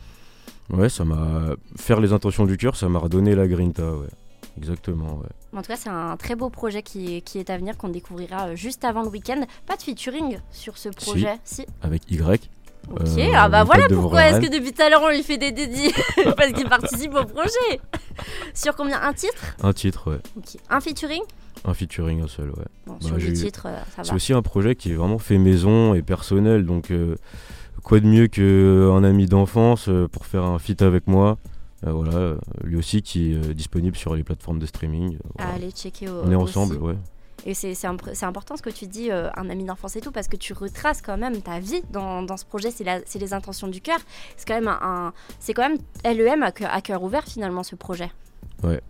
Ouais, ça m'a... Faire les intentions du cœur, ça m'a redonné la grinta, ouais. Exactement, ouais. En tout cas, c'est un très beau projet qui, qui est à venir, qu'on découvrira juste avant le week-end. Pas de featuring sur ce projet, si, si. Avec Y. Ok, euh, ah bah voilà pourquoi est-ce que depuis tout à l'heure on lui fait des dédits. Parce qu'il participe au projet. Sur combien ? Un titre ? Un titre, ouais. Ok. Un featuring ? Un featuring, un seul, ouais. Bon, bah, sur le titre, euh, ça va. C'est aussi un projet qui est vraiment fait maison et personnel, donc... Euh, quoi de mieux qu'un ami d'enfance pour faire un feat avec moi, euh, voilà, lui aussi qui est euh, disponible sur les plateformes de streaming. Voilà. Allez checker au, on est aussi. ensemble, ouais. Et c'est, c'est, imp- c'est important ce que tu dis, euh, un ami d'enfance et tout, parce que tu retraces quand même ta vie dans, dans ce projet, c'est, la, c'est les intentions du cœur. C'est quand même, un, un, c'est quand même L E M à cœur, à cœur ouvert finalement ce projet. Ouais,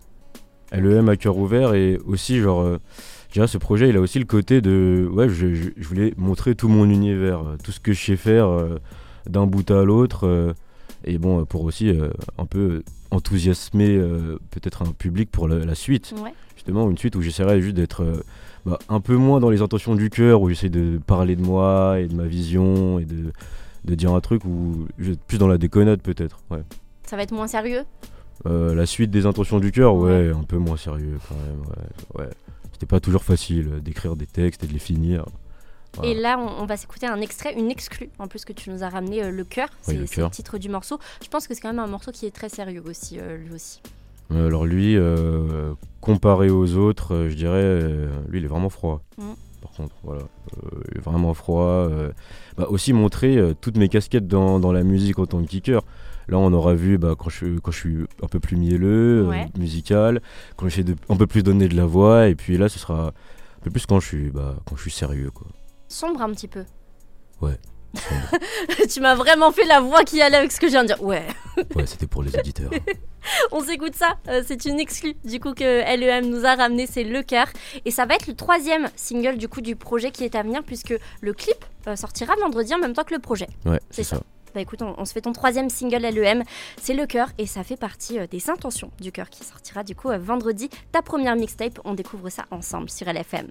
L E M à cœur ouvert et aussi genre... Euh, Déjà, ce projet, il a aussi le côté de... Ouais, je, je, je voulais montrer tout mon univers, tout ce que je sais faire euh, d'un bout à l'autre. Euh, et bon, pour aussi euh, un peu enthousiasmer euh, peut-être un public pour la, la suite. Ouais. Justement, une suite où j'essaierai juste d'être euh, bah, un peu moins dans les intentions du cœur, où j'essaie de parler de moi et de ma vision et de, de dire un truc, où je vais être plus dans la déconnade peut-être. Ouais. Ça va être moins sérieux ? euh, La suite des intentions du cœur, ouais, ouais, un peu moins sérieux quand même, ouais. ouais. C'était pas toujours facile d'écrire des textes et de les finir. Voilà. Et là, on, on va s'écouter un extrait, une exclue, en plus que tu nous as ramené, euh, Le Cœur, c'est, oui, le, c'est le titre du morceau. Je pense que c'est quand même un morceau qui est très sérieux aussi, euh, lui aussi. Euh, alors lui, euh, comparé aux autres, euh, je dirais, euh, lui il est vraiment froid. Mm. Par contre, voilà, euh, il est vraiment froid. Euh, bah, aussi montrer euh, toutes mes casquettes dans, dans la musique en tant que kicker. Là, on aura vu bah, quand, je, quand je suis un peu plus mielleux, ouais. euh, musical, quand j'essaie de un peu plus donner de la voix, et puis là, ce sera un peu plus quand je suis, bah, quand je suis sérieux, quoi. Sombre un petit peu. Ouais. Tu m'as vraiment fait la voix qui allait avec ce que je viens de dire. Ouais. Ouais, c'était pour les auditeurs. On s'écoute ça. Euh, c'est une exclue du coup que L E M nous a ramené, c'est Le Cœur. Et ça va être le troisième single du coup du projet qui est à venir, puisque le clip euh, sortira vendredi en même temps que le projet. Ouais, c'est, c'est ça. ça. Bah écoute, on, on se fait ton troisième single L E M, c'est Le Cœur, et ça fait partie euh, des intentions du cœur qui sortira du coup euh, vendredi. Ta première mixtape, on découvre ça ensemble sur L F M.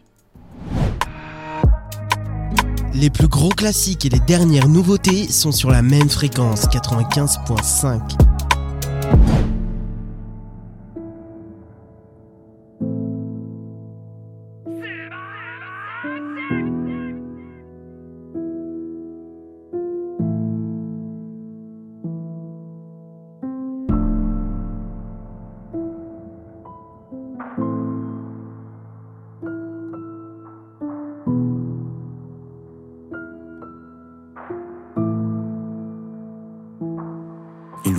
Les plus gros classiques et les dernières nouveautés sont sur la même fréquence, quatre-vingt-quinze virgule cinq.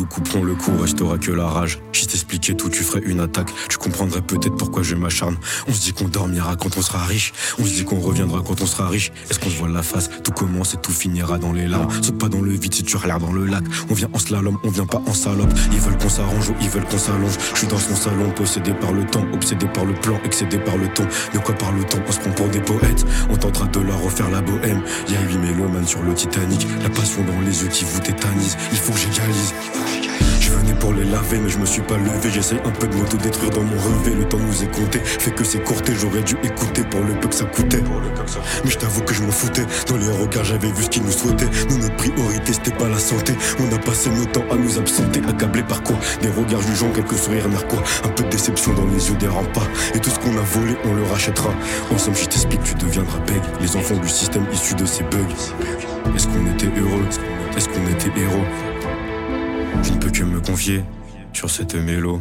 couperont le cours, restera que la rage. Si t'expliquais tout, tu ferais une attaque. Tu comprendrais peut-être pourquoi je m'acharne. On se dit qu'on dormira quand on sera riche. On se dit qu'on reviendra quand on sera riche. Est-ce qu'on se voit la face? Tout commence et tout finira dans les larmes. Saute pas dans le vide si tu regardes dans le lac. On vient en slalom, on vient pas en salope. Ils veulent qu'on s'arrange ou ils veulent qu'on s'allonge. Je suis dans son salon, possédé par le temps, obsédé par le plan, excédé par le ton. De quoi parle-t-on? On se prend pour des poètes. On tentera de la refaire la bohème. Y'a huit mélomanes sur le Titanic. La passion dans les yeux qui vous tétanise. Il faut que j'égalise. Je venais pour les laver mais je me suis pas levé. J'essaye un peu de m'auto-détruire dans mon relevé. Le temps nous est compté, fait que c'est courté. J'aurais dû écouter pour le peu que ça coûtait. Mais je t'avoue que je m'en foutais. Dans les regards j'avais vu ce qu'ils nous souhaitaient. Nous notre priorité c'était pas la santé. On a passé nos temps à nous absenter. Accablés par quoi? Des regards jugeants, quelques sourires narquois. Un peu de déception dans les yeux des remparts. Et tout ce qu'on a volé on le rachètera. En somme je t'explique tu deviendras bègue. Les enfants du système issus de ces bugs. Est-ce qu'on était heureux? Est-ce qu'on était héros? Je ne peux que me confier sur cette mélo.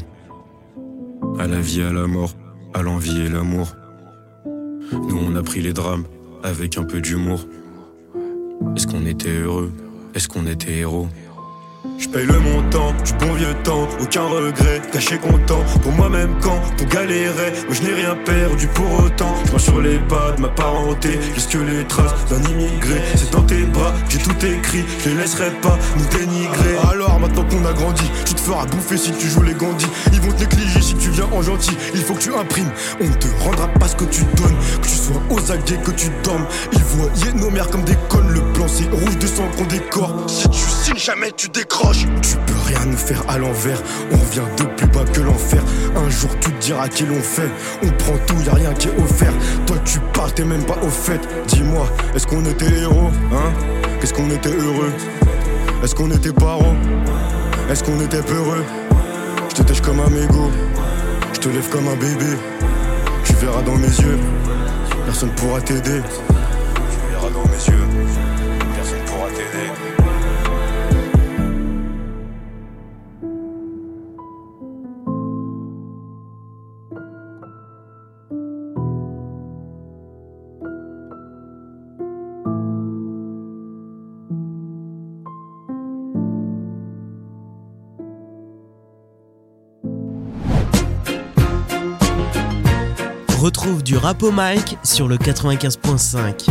À la vie, à la mort, à l'envie et l'amour. Nous on a pris les drames avec un peu d'humour. Est-ce qu'on était heureux? Est-ce qu'on était héros? Je paye le montant, du bon vieux temps, aucun regret, caché content, pour moi-même quand, pour galérer, moi je n'ai rien perdu pour autant. Je marche sur les pas de ma parenté, jusque les traces d'un immigré. C'est dans tes bras que j'ai tout écrit, je les laisserai pas nous dénigrer. Alors maintenant qu'on a grandi, tu te feras bouffer si tu joues les Gandhi. Ils vont te négliger si tu viens en gentil, il faut que tu imprimes. On ne te rendra pas ce que tu donnes, que tu sois aux aguets, que tu dormes. Ils voyaient nos mères comme des connes, le blanc c'est rouge de sang qu'on décore. Si tu signes jamais tu décroches. Tu peux rien nous faire à l'envers. On revient de plus bas que l'enfer. Un jour tu te diras qui l'ont fait. On prend tout, y'a rien qui est offert. Toi tu parles, t'es même pas au fait. Dis-moi, est-ce qu'on était héros, hein? Qu'est-ce qu'on était heureux? Est-ce qu'on était parents? Est-ce qu'on était peureux? Je te tèche comme un mégot. Je te lève comme un bébé. Tu verras dans mes yeux. Personne pourra t'aider. Tu verras dans mes yeux. Personne pourra t'aider. Retrouve du rap au mic sur le quatre-vingt-quinze point cinq.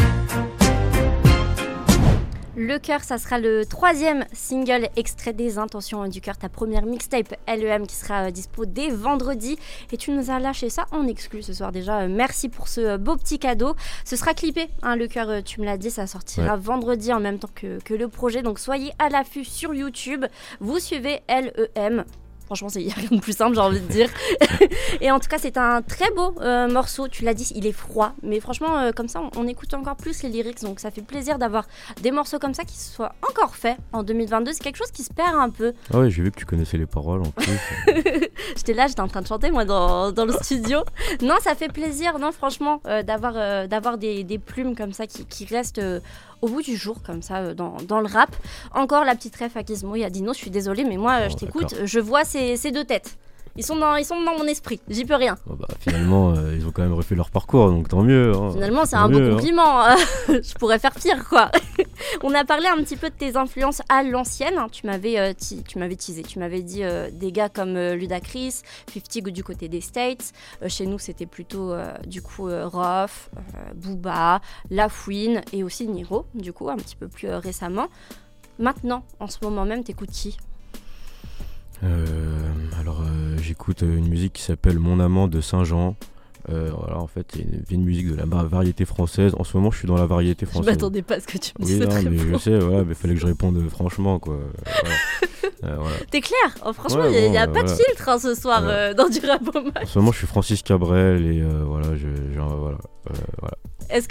Le Cœur, ça sera le troisième single extrait des Intentions du Cœur, ta première mixtape L E M qui sera euh, dispo dès vendredi. Et tu nous as lâché ça en exclu ce soir déjà. Euh, merci pour ce euh, beau petit cadeau. Ce sera clippé, hein, Le Cœur, euh, tu me l'as dit, ça sortira ouais. vendredi en même temps que, que le projet. Donc soyez à l'affût sur YouTube. Vous suivez L E M. Franchement, il n'y a rien de plus simple, j'ai envie de dire. Et en tout cas, c'est un très beau euh, morceau. Tu l'as dit, il est froid. Mais franchement, euh, comme ça, on, on écoute encore plus les lyrics. Donc, ça fait plaisir d'avoir des morceaux comme ça qui soient encore faits en deux mille vingt-deux. C'est quelque chose qui se perd un peu. Ah ouais, j'ai vu que tu connaissais les paroles en plus. J'étais là, j'étais en train de chanter, moi, dans, dans le studio. Non, ça fait plaisir, non, franchement, euh, d'avoir, euh, d'avoir des, des plumes comme ça qui, qui restent... Euh, au bout du jour, comme ça, euh, dans, dans le rap. Encore la petite ref à Gizmo et à Dino, je suis désolée, mais moi, oh, je t'écoute, d'accord. Je vois ces, ces deux têtes. Ils sont, dans, ils sont dans mon esprit, j'y peux rien. Oh bah, finalement, euh, ils ont quand même refait leur parcours, donc tant mieux. Hein. Finalement, c'est tant un mieux, beau compliment. Hein. Je pourrais faire pire, quoi. On a parlé un petit peu de tes influences à l'ancienne. Hein. Tu m'avais, euh, ti- tu m'avais teasé. Tu m'avais dit euh, des gars comme euh, Ludacris, cinquante du côté des States. Euh, chez nous, c'était plutôt euh, du coup euh, Rof, euh, Booba, La Fouine et aussi Niro, du coup, un petit peu plus euh, récemment. Maintenant, en ce moment même, t'écoutes qui ? Euh, alors euh, j'écoute une musique qui s'appelle Mon Amant de Saint-Jean. Euh, voilà, en fait, c'est une, une musique de la variété française. En ce moment, je suis dans la variété française. Je m'attendais pas à ce que tu me dises. Oui, non, mais je sais, voilà, mais fallait que je réponde franchement, quoi. Voilà. euh, voilà. T'es clair, oh, franchement, il ouais, n'y a, bon, a pas voilà. de filtre hein, ce soir voilà. euh, dans du rap au mic. En ce moment, je suis Francis Cabrel et euh, voilà, je, je voilà, euh, voilà. Est-ce que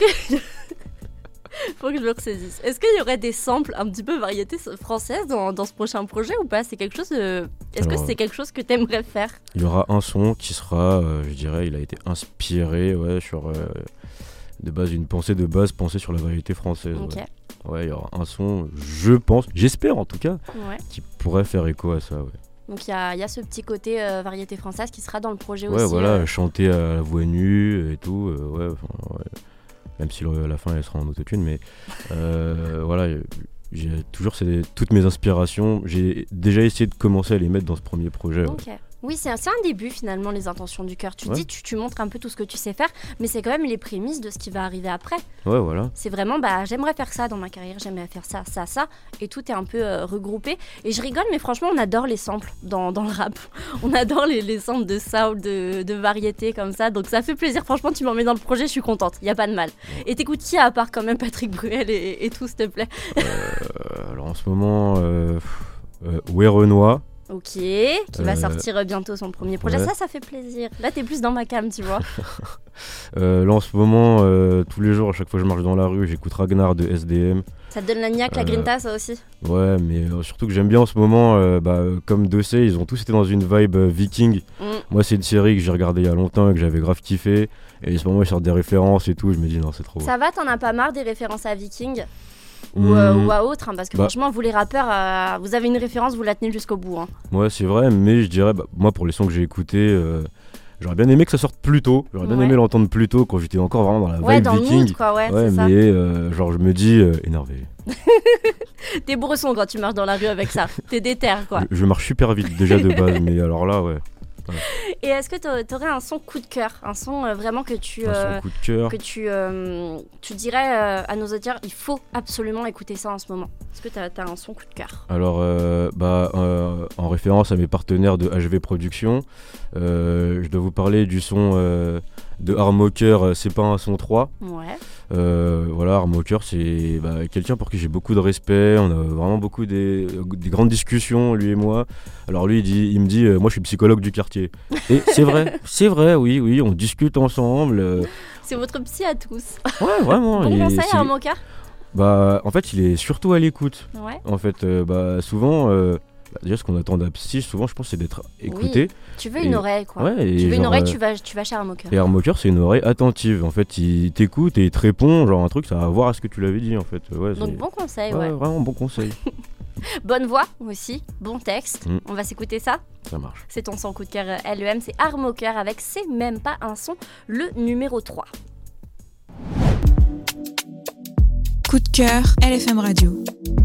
faut que je me ressaisisse. Est-ce qu'il y aurait des samples un petit peu variétés françaises dans, dans ce prochain projet ou pas ? C'est quelque chose. De... Est-ce Alors, que c'est quelque chose que t'aimerais faire ? Il y aura un son qui sera, euh, je dirais, il a été inspiré, ouais, sur euh, de base une pensée de base pensée sur la variété française. Okay. Ouais. ouais, il y aura un son, je pense, j'espère en tout cas, ouais. qui pourrait faire écho à ça, ouais. Donc il y a, y a ce petit côté euh, variété française qui sera dans le projet ouais, aussi. Ouais, voilà, euh... chanter à la voix nue et tout, euh, ouais, ouais. Même si le, la fin elle sera en autotune, mais euh, voilà, j'ai toujours c'est, toutes mes inspirations. J'ai déjà essayé de commencer à les mettre dans ce premier projet. Ouais. Ok. Oui, c'est un, c'est un début finalement, les intentions du cœur. Tu Ouais. dis, tu, tu montres un peu tout ce que tu sais faire, mais c'est quand même les prémices de ce qui va arriver après. Ouais, voilà. C'est vraiment, bah, j'aimerais faire ça dans ma carrière, j'aimerais faire ça, ça, ça, et tout est un peu euh, regroupé. Et je rigole, mais franchement, on adore les samples dans, dans le rap. On adore les, les samples de soul, de, de variété comme ça, donc ça fait plaisir. Franchement, tu m'en mets dans le projet, je suis contente, il y a pas de mal. Et t'écoutes qui à part quand même Patrick Bruel et, et tout, s'il te plaît? Euh, alors en ce moment, euh, euh, Ouais Renoir. Ok, qui va Euh, sortir bientôt son premier projet. ouais. Ça, ça fait plaisir. Là, t'es plus dans ma cam, tu vois. Euh, là en ce moment, euh, tous les jours, à chaque fois que je marche dans la rue, j'écoute Ragnar de S D M. Ça te donne la niaque, la Euh, grinta, ça aussi. Ouais, mais euh, surtout que j'aime bien en ce moment, euh, bah, comme Dossé, ils ont tous été dans une vibe euh, viking. Mm. Moi, c'est une série que j'ai regardée il y a longtemps et que j'avais grave kiffé. Et en ce moment, ils sortent des références et tout. Je me dis, non, c'est trop. Ça va, t'en as pas marre des références à Viking ou, euh, Mmh. ou à autre, hein, parce que Bah. franchement, vous les rappeurs, euh, vous avez une référence, vous la tenez jusqu'au bout. Hein. Ouais, c'est vrai, mais je dirais, bah, moi, pour les sons que j'ai écoutés, euh, j'aurais bien aimé que ça sorte plus tôt. J'aurais bien Ouais. aimé l'entendre plus tôt quand j'étais encore vraiment dans la Ouais, vibe dans le viking. mood, quoi, ouais, Ouais, c'est ça. mais euh, genre, je me dis, euh, énervé. T'es bresson quand tu marches dans la rue avec ça. T'es déter, quoi. Je, je marche super vite déjà de base, mais alors là, ouais. Et est-ce que t'a- t'aurais un son coup de cœur, un son euh, vraiment que tu, Un euh, son coup de cœur. que tu, euh, tu dirais euh, à nos auditeurs, il faut absolument écouter ça en ce moment. Est-ce que t'as, t'as un son coup de cœur? Alors, euh, bah, euh, en référence à mes partenaires de H V Productions, euh, je dois vous parler du son euh, de Armoker, euh, C'est pas un son trois. Ouais. Euh, voilà, Armoker, c'est bah, quelqu'un pour qui j'ai beaucoup de respect. On a vraiment beaucoup des, des grandes discussions, lui et moi. Alors lui, il, dit, il me dit, euh, moi je suis psychologue du quartier. Et c'est vrai, c'est vrai, oui, oui, on discute ensemble. euh, C'est votre psy à tous. ouais, vraiment. Bon et conseil c'est- à mon cœur. Bah, en fait, il est surtout à l'écoute. Ouais. En fait, euh, bah, souvent, euh, bah, déjà ce qu'on attend d'un psy, souvent, je pense, c'est d'être écouté. Tu veux une Et- oreille, quoi. Ouais, et tu veux une genre, oreille, euh, tu vas, tu vas chez un moqueur. Et Armoker, c'est une oreille attentive. En fait, il t'écoute et il te répond, genre un truc, ça va voir à ce que tu l'avais dit, en fait. Ouais, Donc c'est- bon conseil, ouais, ouais. vraiment bon conseil. Bonne voix aussi, bon texte. Mm. On va s'écouter ça. Ça marche. C'est ton son coup de cœur euh, L E M, c'est Armoker avec C'est même pas un son, le numéro trois. Coup de cœur, L F M Radio.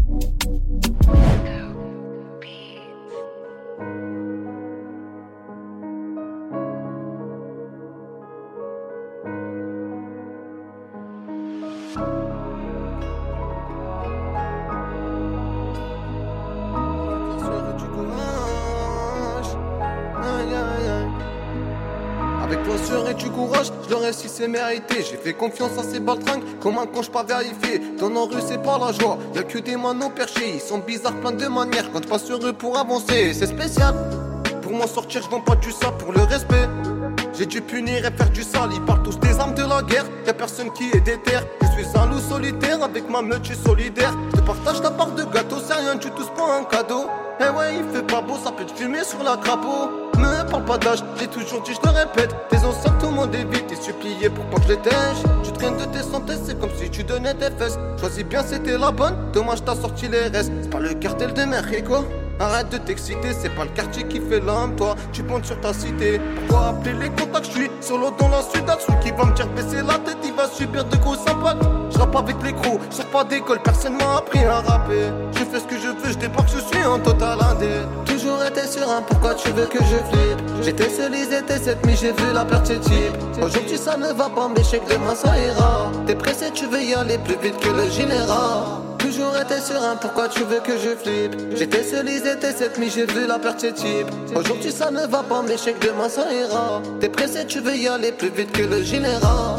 Avec toi serai du courage, je l'aurais si c'est mérité. J'ai fait confiance à ces baltringues, comme un con je pas vérifié. Dans nos rues c'est pas la joie, y'a que des manos perchés. Ils sont bizarres plein de manières, quand je passe sur eux pour avancer. C'est spécial, pour m'en sortir je vends pas du ça pour le respect. J'ai dû punir et faire du sale, ils parlent tous des armes de la guerre. Y'a personne qui est déter, je suis un loup solitaire. Avec ma meute je suis solidaire. Je te partage ta part de gâteau, c'est rien du tout, c'est pas un cadeau. Eh ouais il fait pas beau, ça peut te fumer sur la crapaud. Me parle pas d'âge, j'ai toujours dit, je te répète. Tes anciens, tout le monde évite et supplié pour pas que je les tèche. Tu traînes de tes santé, c'est comme si tu donnais tes fesses. Choisis bien, c'était la bonne, dommage t'as sorti les restes. C'est pas le cartel de Mexico. Arrête de t'exciter, c'est pas le quartier qui fait l'homme, toi tu comptes sur ta cité. Pourquoi appeler les contacts, je suis solo dans la sudade. Celui qui va me dire baisser la tête, il va subir de gros impacts. Je rappe avec les crocs, je sors pas d'école, personne m'a appris à rapper. Je fais ce que je veux, je débarque, je suis en total indé. Toujours été serein, pourquoi tu veux que je flippe? J'étais seul, ils étaient sept, mais j'ai vu la perspective. Aujourd'hui ça ne va pas, mais je sais que demain ça ira. T'es pressé, tu veux y aller plus vite que le général. Toujours été serein, pourquoi tu veux que je flippe? J'étais seul, ils étaient sept, mais j'ai vu la perspective. Aujourd'hui ça ne va pas, mais je sais que demain ça ira. T'es pressé, tu veux y aller plus vite que le général.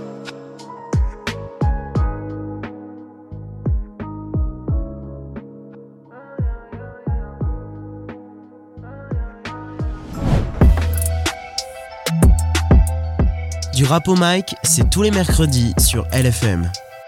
Du rap au mic, c'est tous les mercredis sur L F M.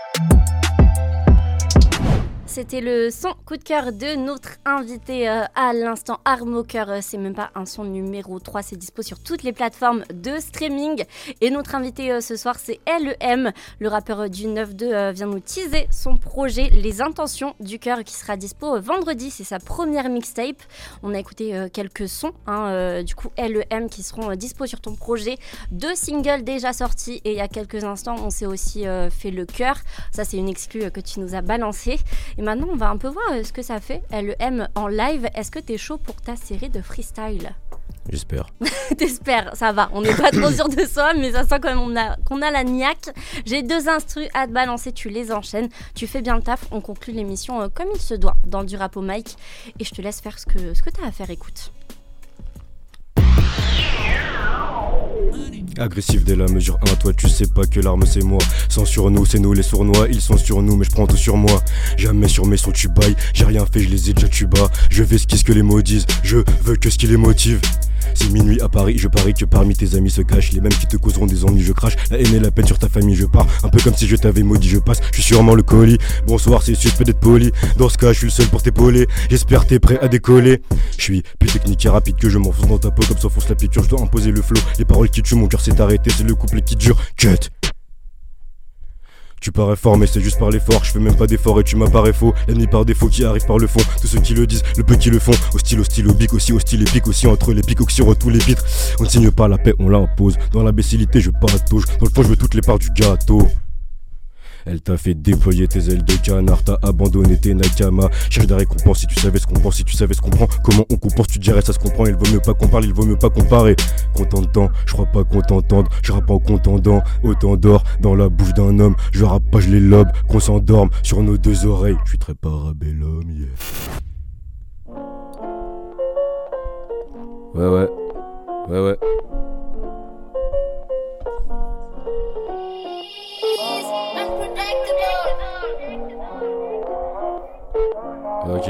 C'était le son coup de cœur de notre invité euh, à l'instant, Armoker. Euh, c'est même pas un son numéro trois, c'est dispo sur toutes les plateformes de streaming. Et notre invité euh, ce soir, c'est L E M. Le rappeur euh, du neuf deux euh, vient nous teaser son projet Les Intentions du Cœur qui sera dispo euh, vendredi. C'est sa première mixtape. On a écouté euh, quelques sons, hein, euh, du coup L E M qui seront euh, dispo sur ton projet. Deux singles déjà sortis et il y a quelques instants, on s'est aussi euh, fait le cœur. Ça, c'est une exclue euh, que tu nous as balancée. Et maintenant, on va un peu voir ce que ça fait, L E M en live. Est-ce que t'es chaud pour ta série de freestyle ? J'espère. T'espères, ça va. On n'est pas trop sûr de soi, mais ça sent quand même on a, qu'on a la niaque. J'ai deux instrus à te balancer, tu les enchaînes. Tu fais bien le taf, on conclut l'émission euh, comme il se doit, dans du rap au mic. Et je te laisse faire ce que, ce que t'as à faire, écoute. Agressif dès la mesure un, toi tu sais pas que l'arme c'est moi. Sans sur nous, c'est nous les sournois, ils sont sur nous mais je prends tout sur moi. Jamais sur mes sons tu bailles, j'ai rien fait, je les ai déjà tu bas. Je vais ce que les mots disent, je veux que ce qui les motive. C'est minuit à Paris, je parie que parmi tes amis se cachent les mêmes qui te causeront des ennuis, je crache la haine et la peine sur ta famille, je pars un peu comme si je t'avais maudit, je passe, je suis sûrement le colis. Bonsoir, c'est suspect d'être poli, dans ce cas je suis le seul pour t'épauler. J'espère t'es prêt à décoller. Je suis plus technique et rapide que je m'enfonce dans ta peau comme s'enfonce la piqûre, je dois imposer le flow. Les paroles qui tuent, mon cœur s'est arrêté, c'est le couplet qui dure. Cut. Tu parais fort mais c'est juste par l'effort, je fais même pas d'effort et tu m'apparais faux. L'ennemi par défaut qui arrive par le fond, tous ceux qui le disent, le peu qui le font. Hostile, hostile, au bic aussi, hostile et pique aussi. Entre les pics, oxyre tous les pitres. On ne signe pas la paix, on la impose. Dans l'imbécilité je patauge, dans le fond je veux toutes les parts du gâteau. Elle t'a fait déployer tes ailes de canard, t'as abandonné tes nakamas. Cherche des récompenses si tu savais ce qu'on pense, si tu savais ce qu'on prend. Comment on compense, tu dirais ça se comprend. Il vaut mieux pas qu'on parle, il vaut mieux pas comparer. Content de temps, je crois pas qu'on t'entende. Je rappe en contendant, autant d'or dans la bouche d'un homme. Je rappe pas, je les lobe, qu'on s'endorme sur nos deux oreilles. Je suis très parabellum, yeah. Ouais ouais, ouais ouais. Ok.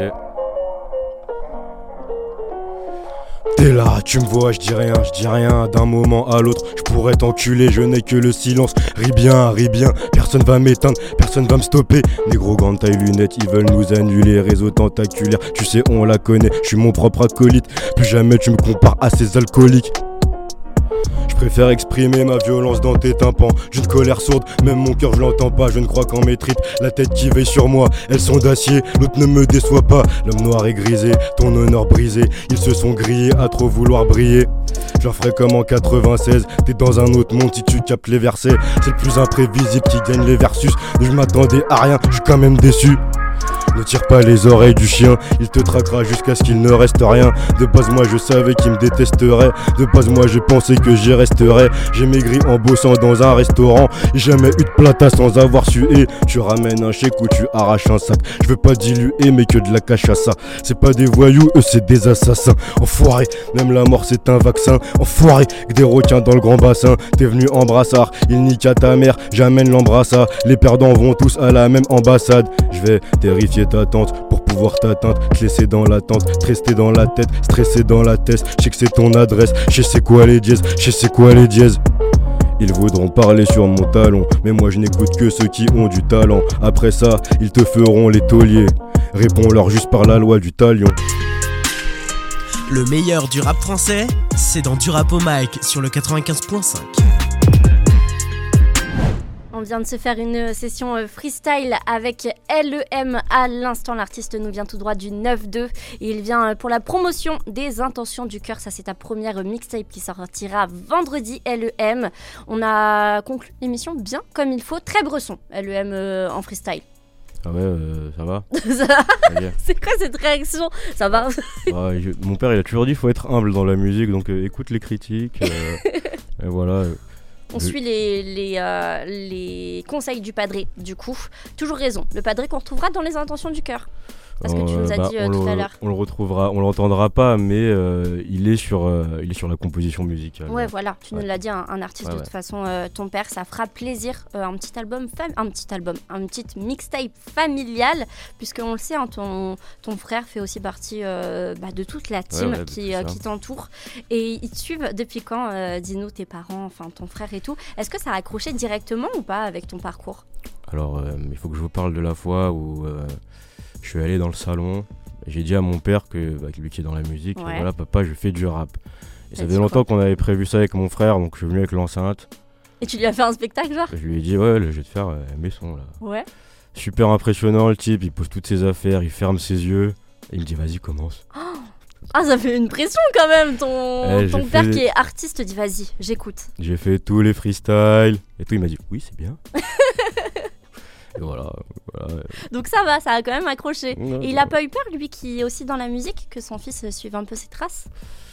T'es là, tu me vois, je dis rien, je dis rien. D'un moment à l'autre, je pourrais t'enculer. Je n'ai que le silence. Ris bien, ris bien. Personne va m'éteindre, personne va me stopper. Négro, grande taille, lunettes, ils veulent nous annuler. Réseau tentaculaire, tu sais, on la connaît. Je suis mon propre acolyte. Plus jamais tu me compares à ces alcooliques. Je préfère exprimer ma violence dans tes tympans. J'ai une colère sourde, même mon cœur je l'entends pas. Je ne crois qu'en mes tripes, la tête qui veille sur moi. Elles sont d'acier, l'autre ne me déçoit pas. L'homme noir est grisé, ton honneur brisé. Ils se sont grillés à trop vouloir briller. J'en ferai comme en quatre-vingt-seize. T'es dans un autre monde si tu captes les versets. C'est le plus imprévisible qui gagne les versus. Je m'attendais à rien, je suis quand même déçu. Ne tire pas les oreilles du chien, il te traquera jusqu'à ce qu'il ne reste rien. De base moi je savais qu'il me détesterait. De base moi j'ai pensé que j'y resterais. J'ai maigri en bossant dans un restaurant. Jamais eu de plata sans avoir sué. Tu ramènes un chèque ou tu arraches un sac. Je veux pas diluer mais que de la cachaça. C'est pas des voyous, eux c'est des assassins. Enfoiré, même la mort c'est un vaccin. Enfoiré, que des requins dans le grand bassin. T'es venu en brassard, il nique à ta mère. J'amène l'embrassade, les perdants vont tous à la même ambassade. Je vais terrifier ta tante pour pouvoir t'atteindre, te laisser dans l'attente, te rester dans la tête, stressé dans la tête. Je sais que c'est ton adresse, je sais c'est quoi les dièses, je sais c'est quoi les dièses. Ils voudront parler sur mon talon, mais moi je n'écoute que ceux qui ont du talent. Après ça, ils te feront les tauliers. Réponds-leur juste par la loi du talion. Le meilleur du rap français, c'est dans du rap au mic sur le quatre-vingt-quinze virgule cinq. On vient de se faire une session freestyle avec L E M à l'instant. L'artiste nous vient tout droit du neuf deux et il vient pour la promotion des Intentions du Cœur. Ça, c'est ta première mixtape qui sortira vendredi, L E M. On a conclu l'émission bien comme il faut. Très bresson, L E M euh, en freestyle. Ah ouais, euh, ça va. Ça va. C'est quoi cette réaction? Ça va. Ah, je, mon père il a toujours dit qu'il faut être humble dans la musique, donc euh, écoute les critiques. Euh, et voilà. Euh. On suit les, les, euh, les conseils du padré, du coup. Toujours raison. Le padré qu'on retrouvera dans les Intentions du Cœur. Parce que tu nous as bah, dit euh, tout le, à l'heure. On le retrouvera, on l'entendra pas, mais euh, il, est sur, euh, il est sur la composition musicale. Ouais, voilà, tu ouais. nous l'as dit, un, un artiste ouais, de ouais. toute façon, euh, ton père, ça fera plaisir. Euh, un petit album, fam- un petit album, un petit mixtape familial, puisqu'on le sait, hein, ton, ton frère fait aussi partie euh, bah, de toute la team ouais, ouais, qui, euh, qui t'entoure. Et ils te suivent depuis quand euh, dis-nous, tes parents, enfin ton frère et tout. Est-ce que ça a accroché directement ou pas avec ton parcours? Alors, euh, il faut que je vous parle de la fois où euh, je suis allé dans le salon. J'ai dit à mon père, que, bah, lui qui est dans la musique, ouais. voilà papa, je fais du rap. Et ça faisait longtemps qu'on avait prévu ça avec mon frère, donc je suis venu avec l'enceinte. Et tu lui as fait un spectacle genre? Je lui ai dit ouais, là, je vais te faire euh, mes sons là. Ouais. Super impressionnant le type, il pose toutes ses affaires, il ferme ses yeux, et il me dit vas-y commence. Oh ah ça fait une pression quand même, ton, eh, ton père fait... qui est artiste dit vas-y, j'écoute. J'ai fait tous les freestyles, et tout il m'a dit oui c'est bien. Et voilà, Voilà, ouais. Donc ça va, ça a quand même accroché. Ouais, Et il bah, a pas eu peur, lui qui est aussi dans la musique, que son fils suive un peu ses traces?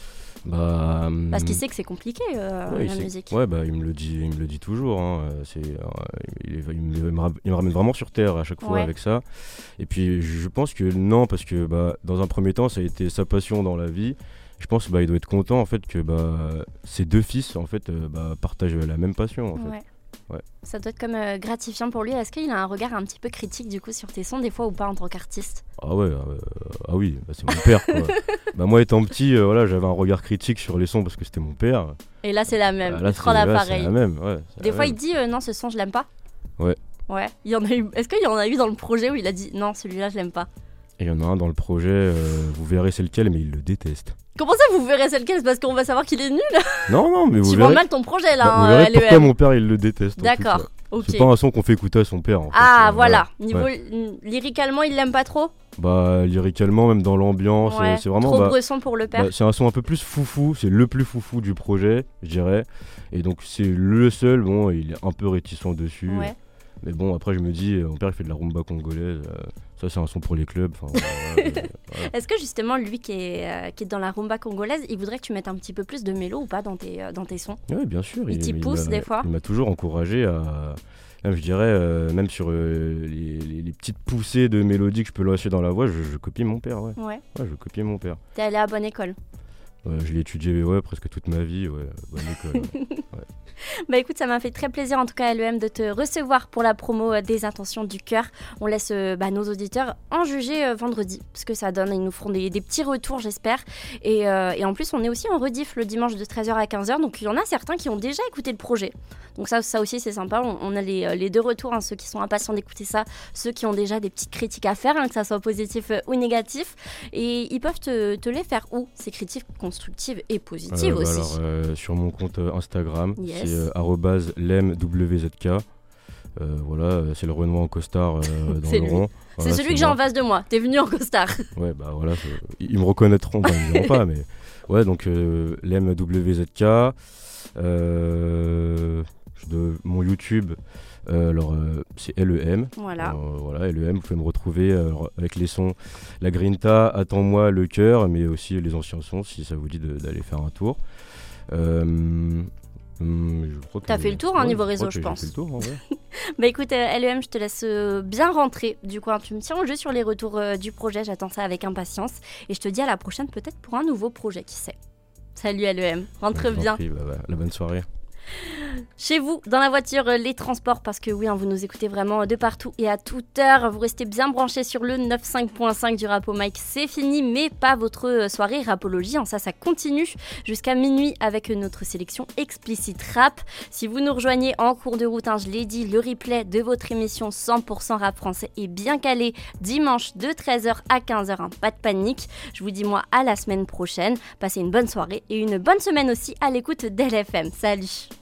Bah, Parce qu'il hum, sait que c'est compliqué, euh, ouais, il la sait- musique. Ouais, bah, il me le dit, il me le dit toujours. Hein. euh, C'est, euh, il, est- il me, il me ra- il me ramène vraiment sur terre à chaque fois Ouais. avec ça. Et puis, je pense que non, parce que bah, dans un premier temps, ça a été sa passion dans la vie. Je pense bah, il doit être content en fait que bah, ses deux fils en fait euh, bah, partagent la même passion. En fait. Ouais. Ouais. Ça doit être comme euh, gratifiant pour lui. Est-ce qu'il a un regard un petit peu critique du coup sur tes sons des fois ou pas en tant qu'artiste? Ah ouais, euh, ah oui, bah, c'est mon père. Quoi. Bah, moi étant petit, euh, voilà, j'avais un regard critique sur les sons parce que c'était mon père. Et là c'est la même, Bah, là, il prend c'est- là, l'appareil. C'est la même, ouais. c'est Des la fois même. il dit euh, non, ce son je l'aime pas. Ouais. Ouais. Il y en a eu. Est-ce qu'il y en a eu dans le projet où il a dit non, celui-là je l'aime pas? Et il y en a un dans le projet, euh, vous verrez c'est lequel, mais il le déteste. Comment ça vous verrez c'est lequel? C'est parce qu'on va savoir qu'il est nul? Non, non, mais vous Tu verrez. vends mal ton projet là, Bah, vous hein, verrez pourquoi L E M. mon père il le déteste. en tout D'accord. cas. Ok. C'est pas un son qu'on fait écouter à son père. En fait. Ah Euh, voilà. Niveau Ouais. l- lyricalement il l'aime pas trop? Bah lyricalement, même dans l'ambiance, Ouais. euh, c'est vraiment. Trop bah, bresson pour le père. bah, c'est un son un peu plus foufou, c'est le plus foufou du projet, je dirais. Et donc c'est le seul, bon, il est un peu réticent dessus. Ouais. Mais bon, après je me dis, euh, mon père il fait de la rumba congolaise, euh, ça c'est un son pour les clubs. enfin, voilà, voilà, euh, voilà. Est-ce que justement lui qui est, euh, qui est dans la rumba congolaise, il voudrait que tu mettes un petit peu plus de mélo ou pas dans tes, euh, dans tes sons? Oui, bien sûr. Il t'y m'a- pousse des fois? Il m'a toujours encouragé à. Même, je dirais, euh, même sur euh, les, les- les petites poussées de mélodie que je peux lâcher dans la voix, je, je copie mon père, ouais. Ouais. Ouais, je copie mon père. T'es allé à bonne école. Ouais, je l'ai étudié ouais, presque toute ma vie, ouais, bonne école. ouais. Bah écoute, ça m'a fait très plaisir en tout cas L E M de te recevoir pour la promo euh, des intentions du cœur. On laisse euh, bah, nos auditeurs en juger euh, vendredi, ce que ça donne. Ils nous feront des, des petits retours j'espère. Et, euh, et en plus on est aussi en rediff le dimanche de treize heures à quinze heures. Donc il y en a certains qui ont déjà écouté le projet. Donc ça, ça aussi c'est sympa. On, on a les, euh, les deux retours, hein, ceux qui sont impatients d'écouter ça, ceux qui ont déjà des petites critiques à faire, hein, que ça soit positif euh, ou négatif. Et ils peuvent te, te les faire où? Ces critiques constructives et positives Euh, bah aussi. alors, euh, sur mon compte euh, Instagram, Yes. c'est euh, arobase lemwzk. Euh, voilà, euh, c'est le Renoir en costard euh, dans C'est le lui. rond. C'est Voilà, celui que j'ai moi. en face de moi. T'es venu en costard. Ouais, bah voilà, c'est- ils me reconnaîtront, bah, ils diront pas, mais ouais, donc euh, l'M-W-Z-K, euh, de mon YouTube, euh, alors euh, c'est L E M, Voilà. Euh, voilà, L E M, vous pouvez me retrouver euh, alors, avec les sons La Grinta, Attends-moi, Le Cœur, mais aussi les anciens sons si ça vous dit de- d'aller faire un tour. Euh, hum, je crois que- T'as fait le tour, hein, ouais, niveau je réseau, crois je que j'ai pense. fait le tour, hein, ouais. Bah écoute, euh, L E M, je te laisse euh, bien rentrer. Du coup, hein, tu me tiens au jeu sur les retours euh, du projet. J'attends ça avec impatience. Et je te dis à la prochaine, peut-être pour un nouveau projet, qui sait. Salut L E M, rentre Je vous en bien. prie, bah, bah, la bonne soirée. Chez vous, dans la voiture, euh, les transports, parce que oui, hein, vous nous écoutez vraiment euh, de partout et à toute heure. Vous restez bien branchés sur le quatre-vingt-quinze point cinq du Rap au Mic. C'est fini, mais pas votre euh, soirée rapologie. hein, ça, ça continue jusqu'à minuit avec euh, notre sélection Explicit Rap. Si vous nous rejoignez en cours de route, hein, je l'ai dit, le replay de votre émission cent pour cent rap français est bien calé dimanche de treize heures à quinze heures. hein, pas de panique. Je vous dis moi à la semaine prochaine. Passez une bonne soirée et une bonne semaine aussi à l'écoute d'L F M. Salut!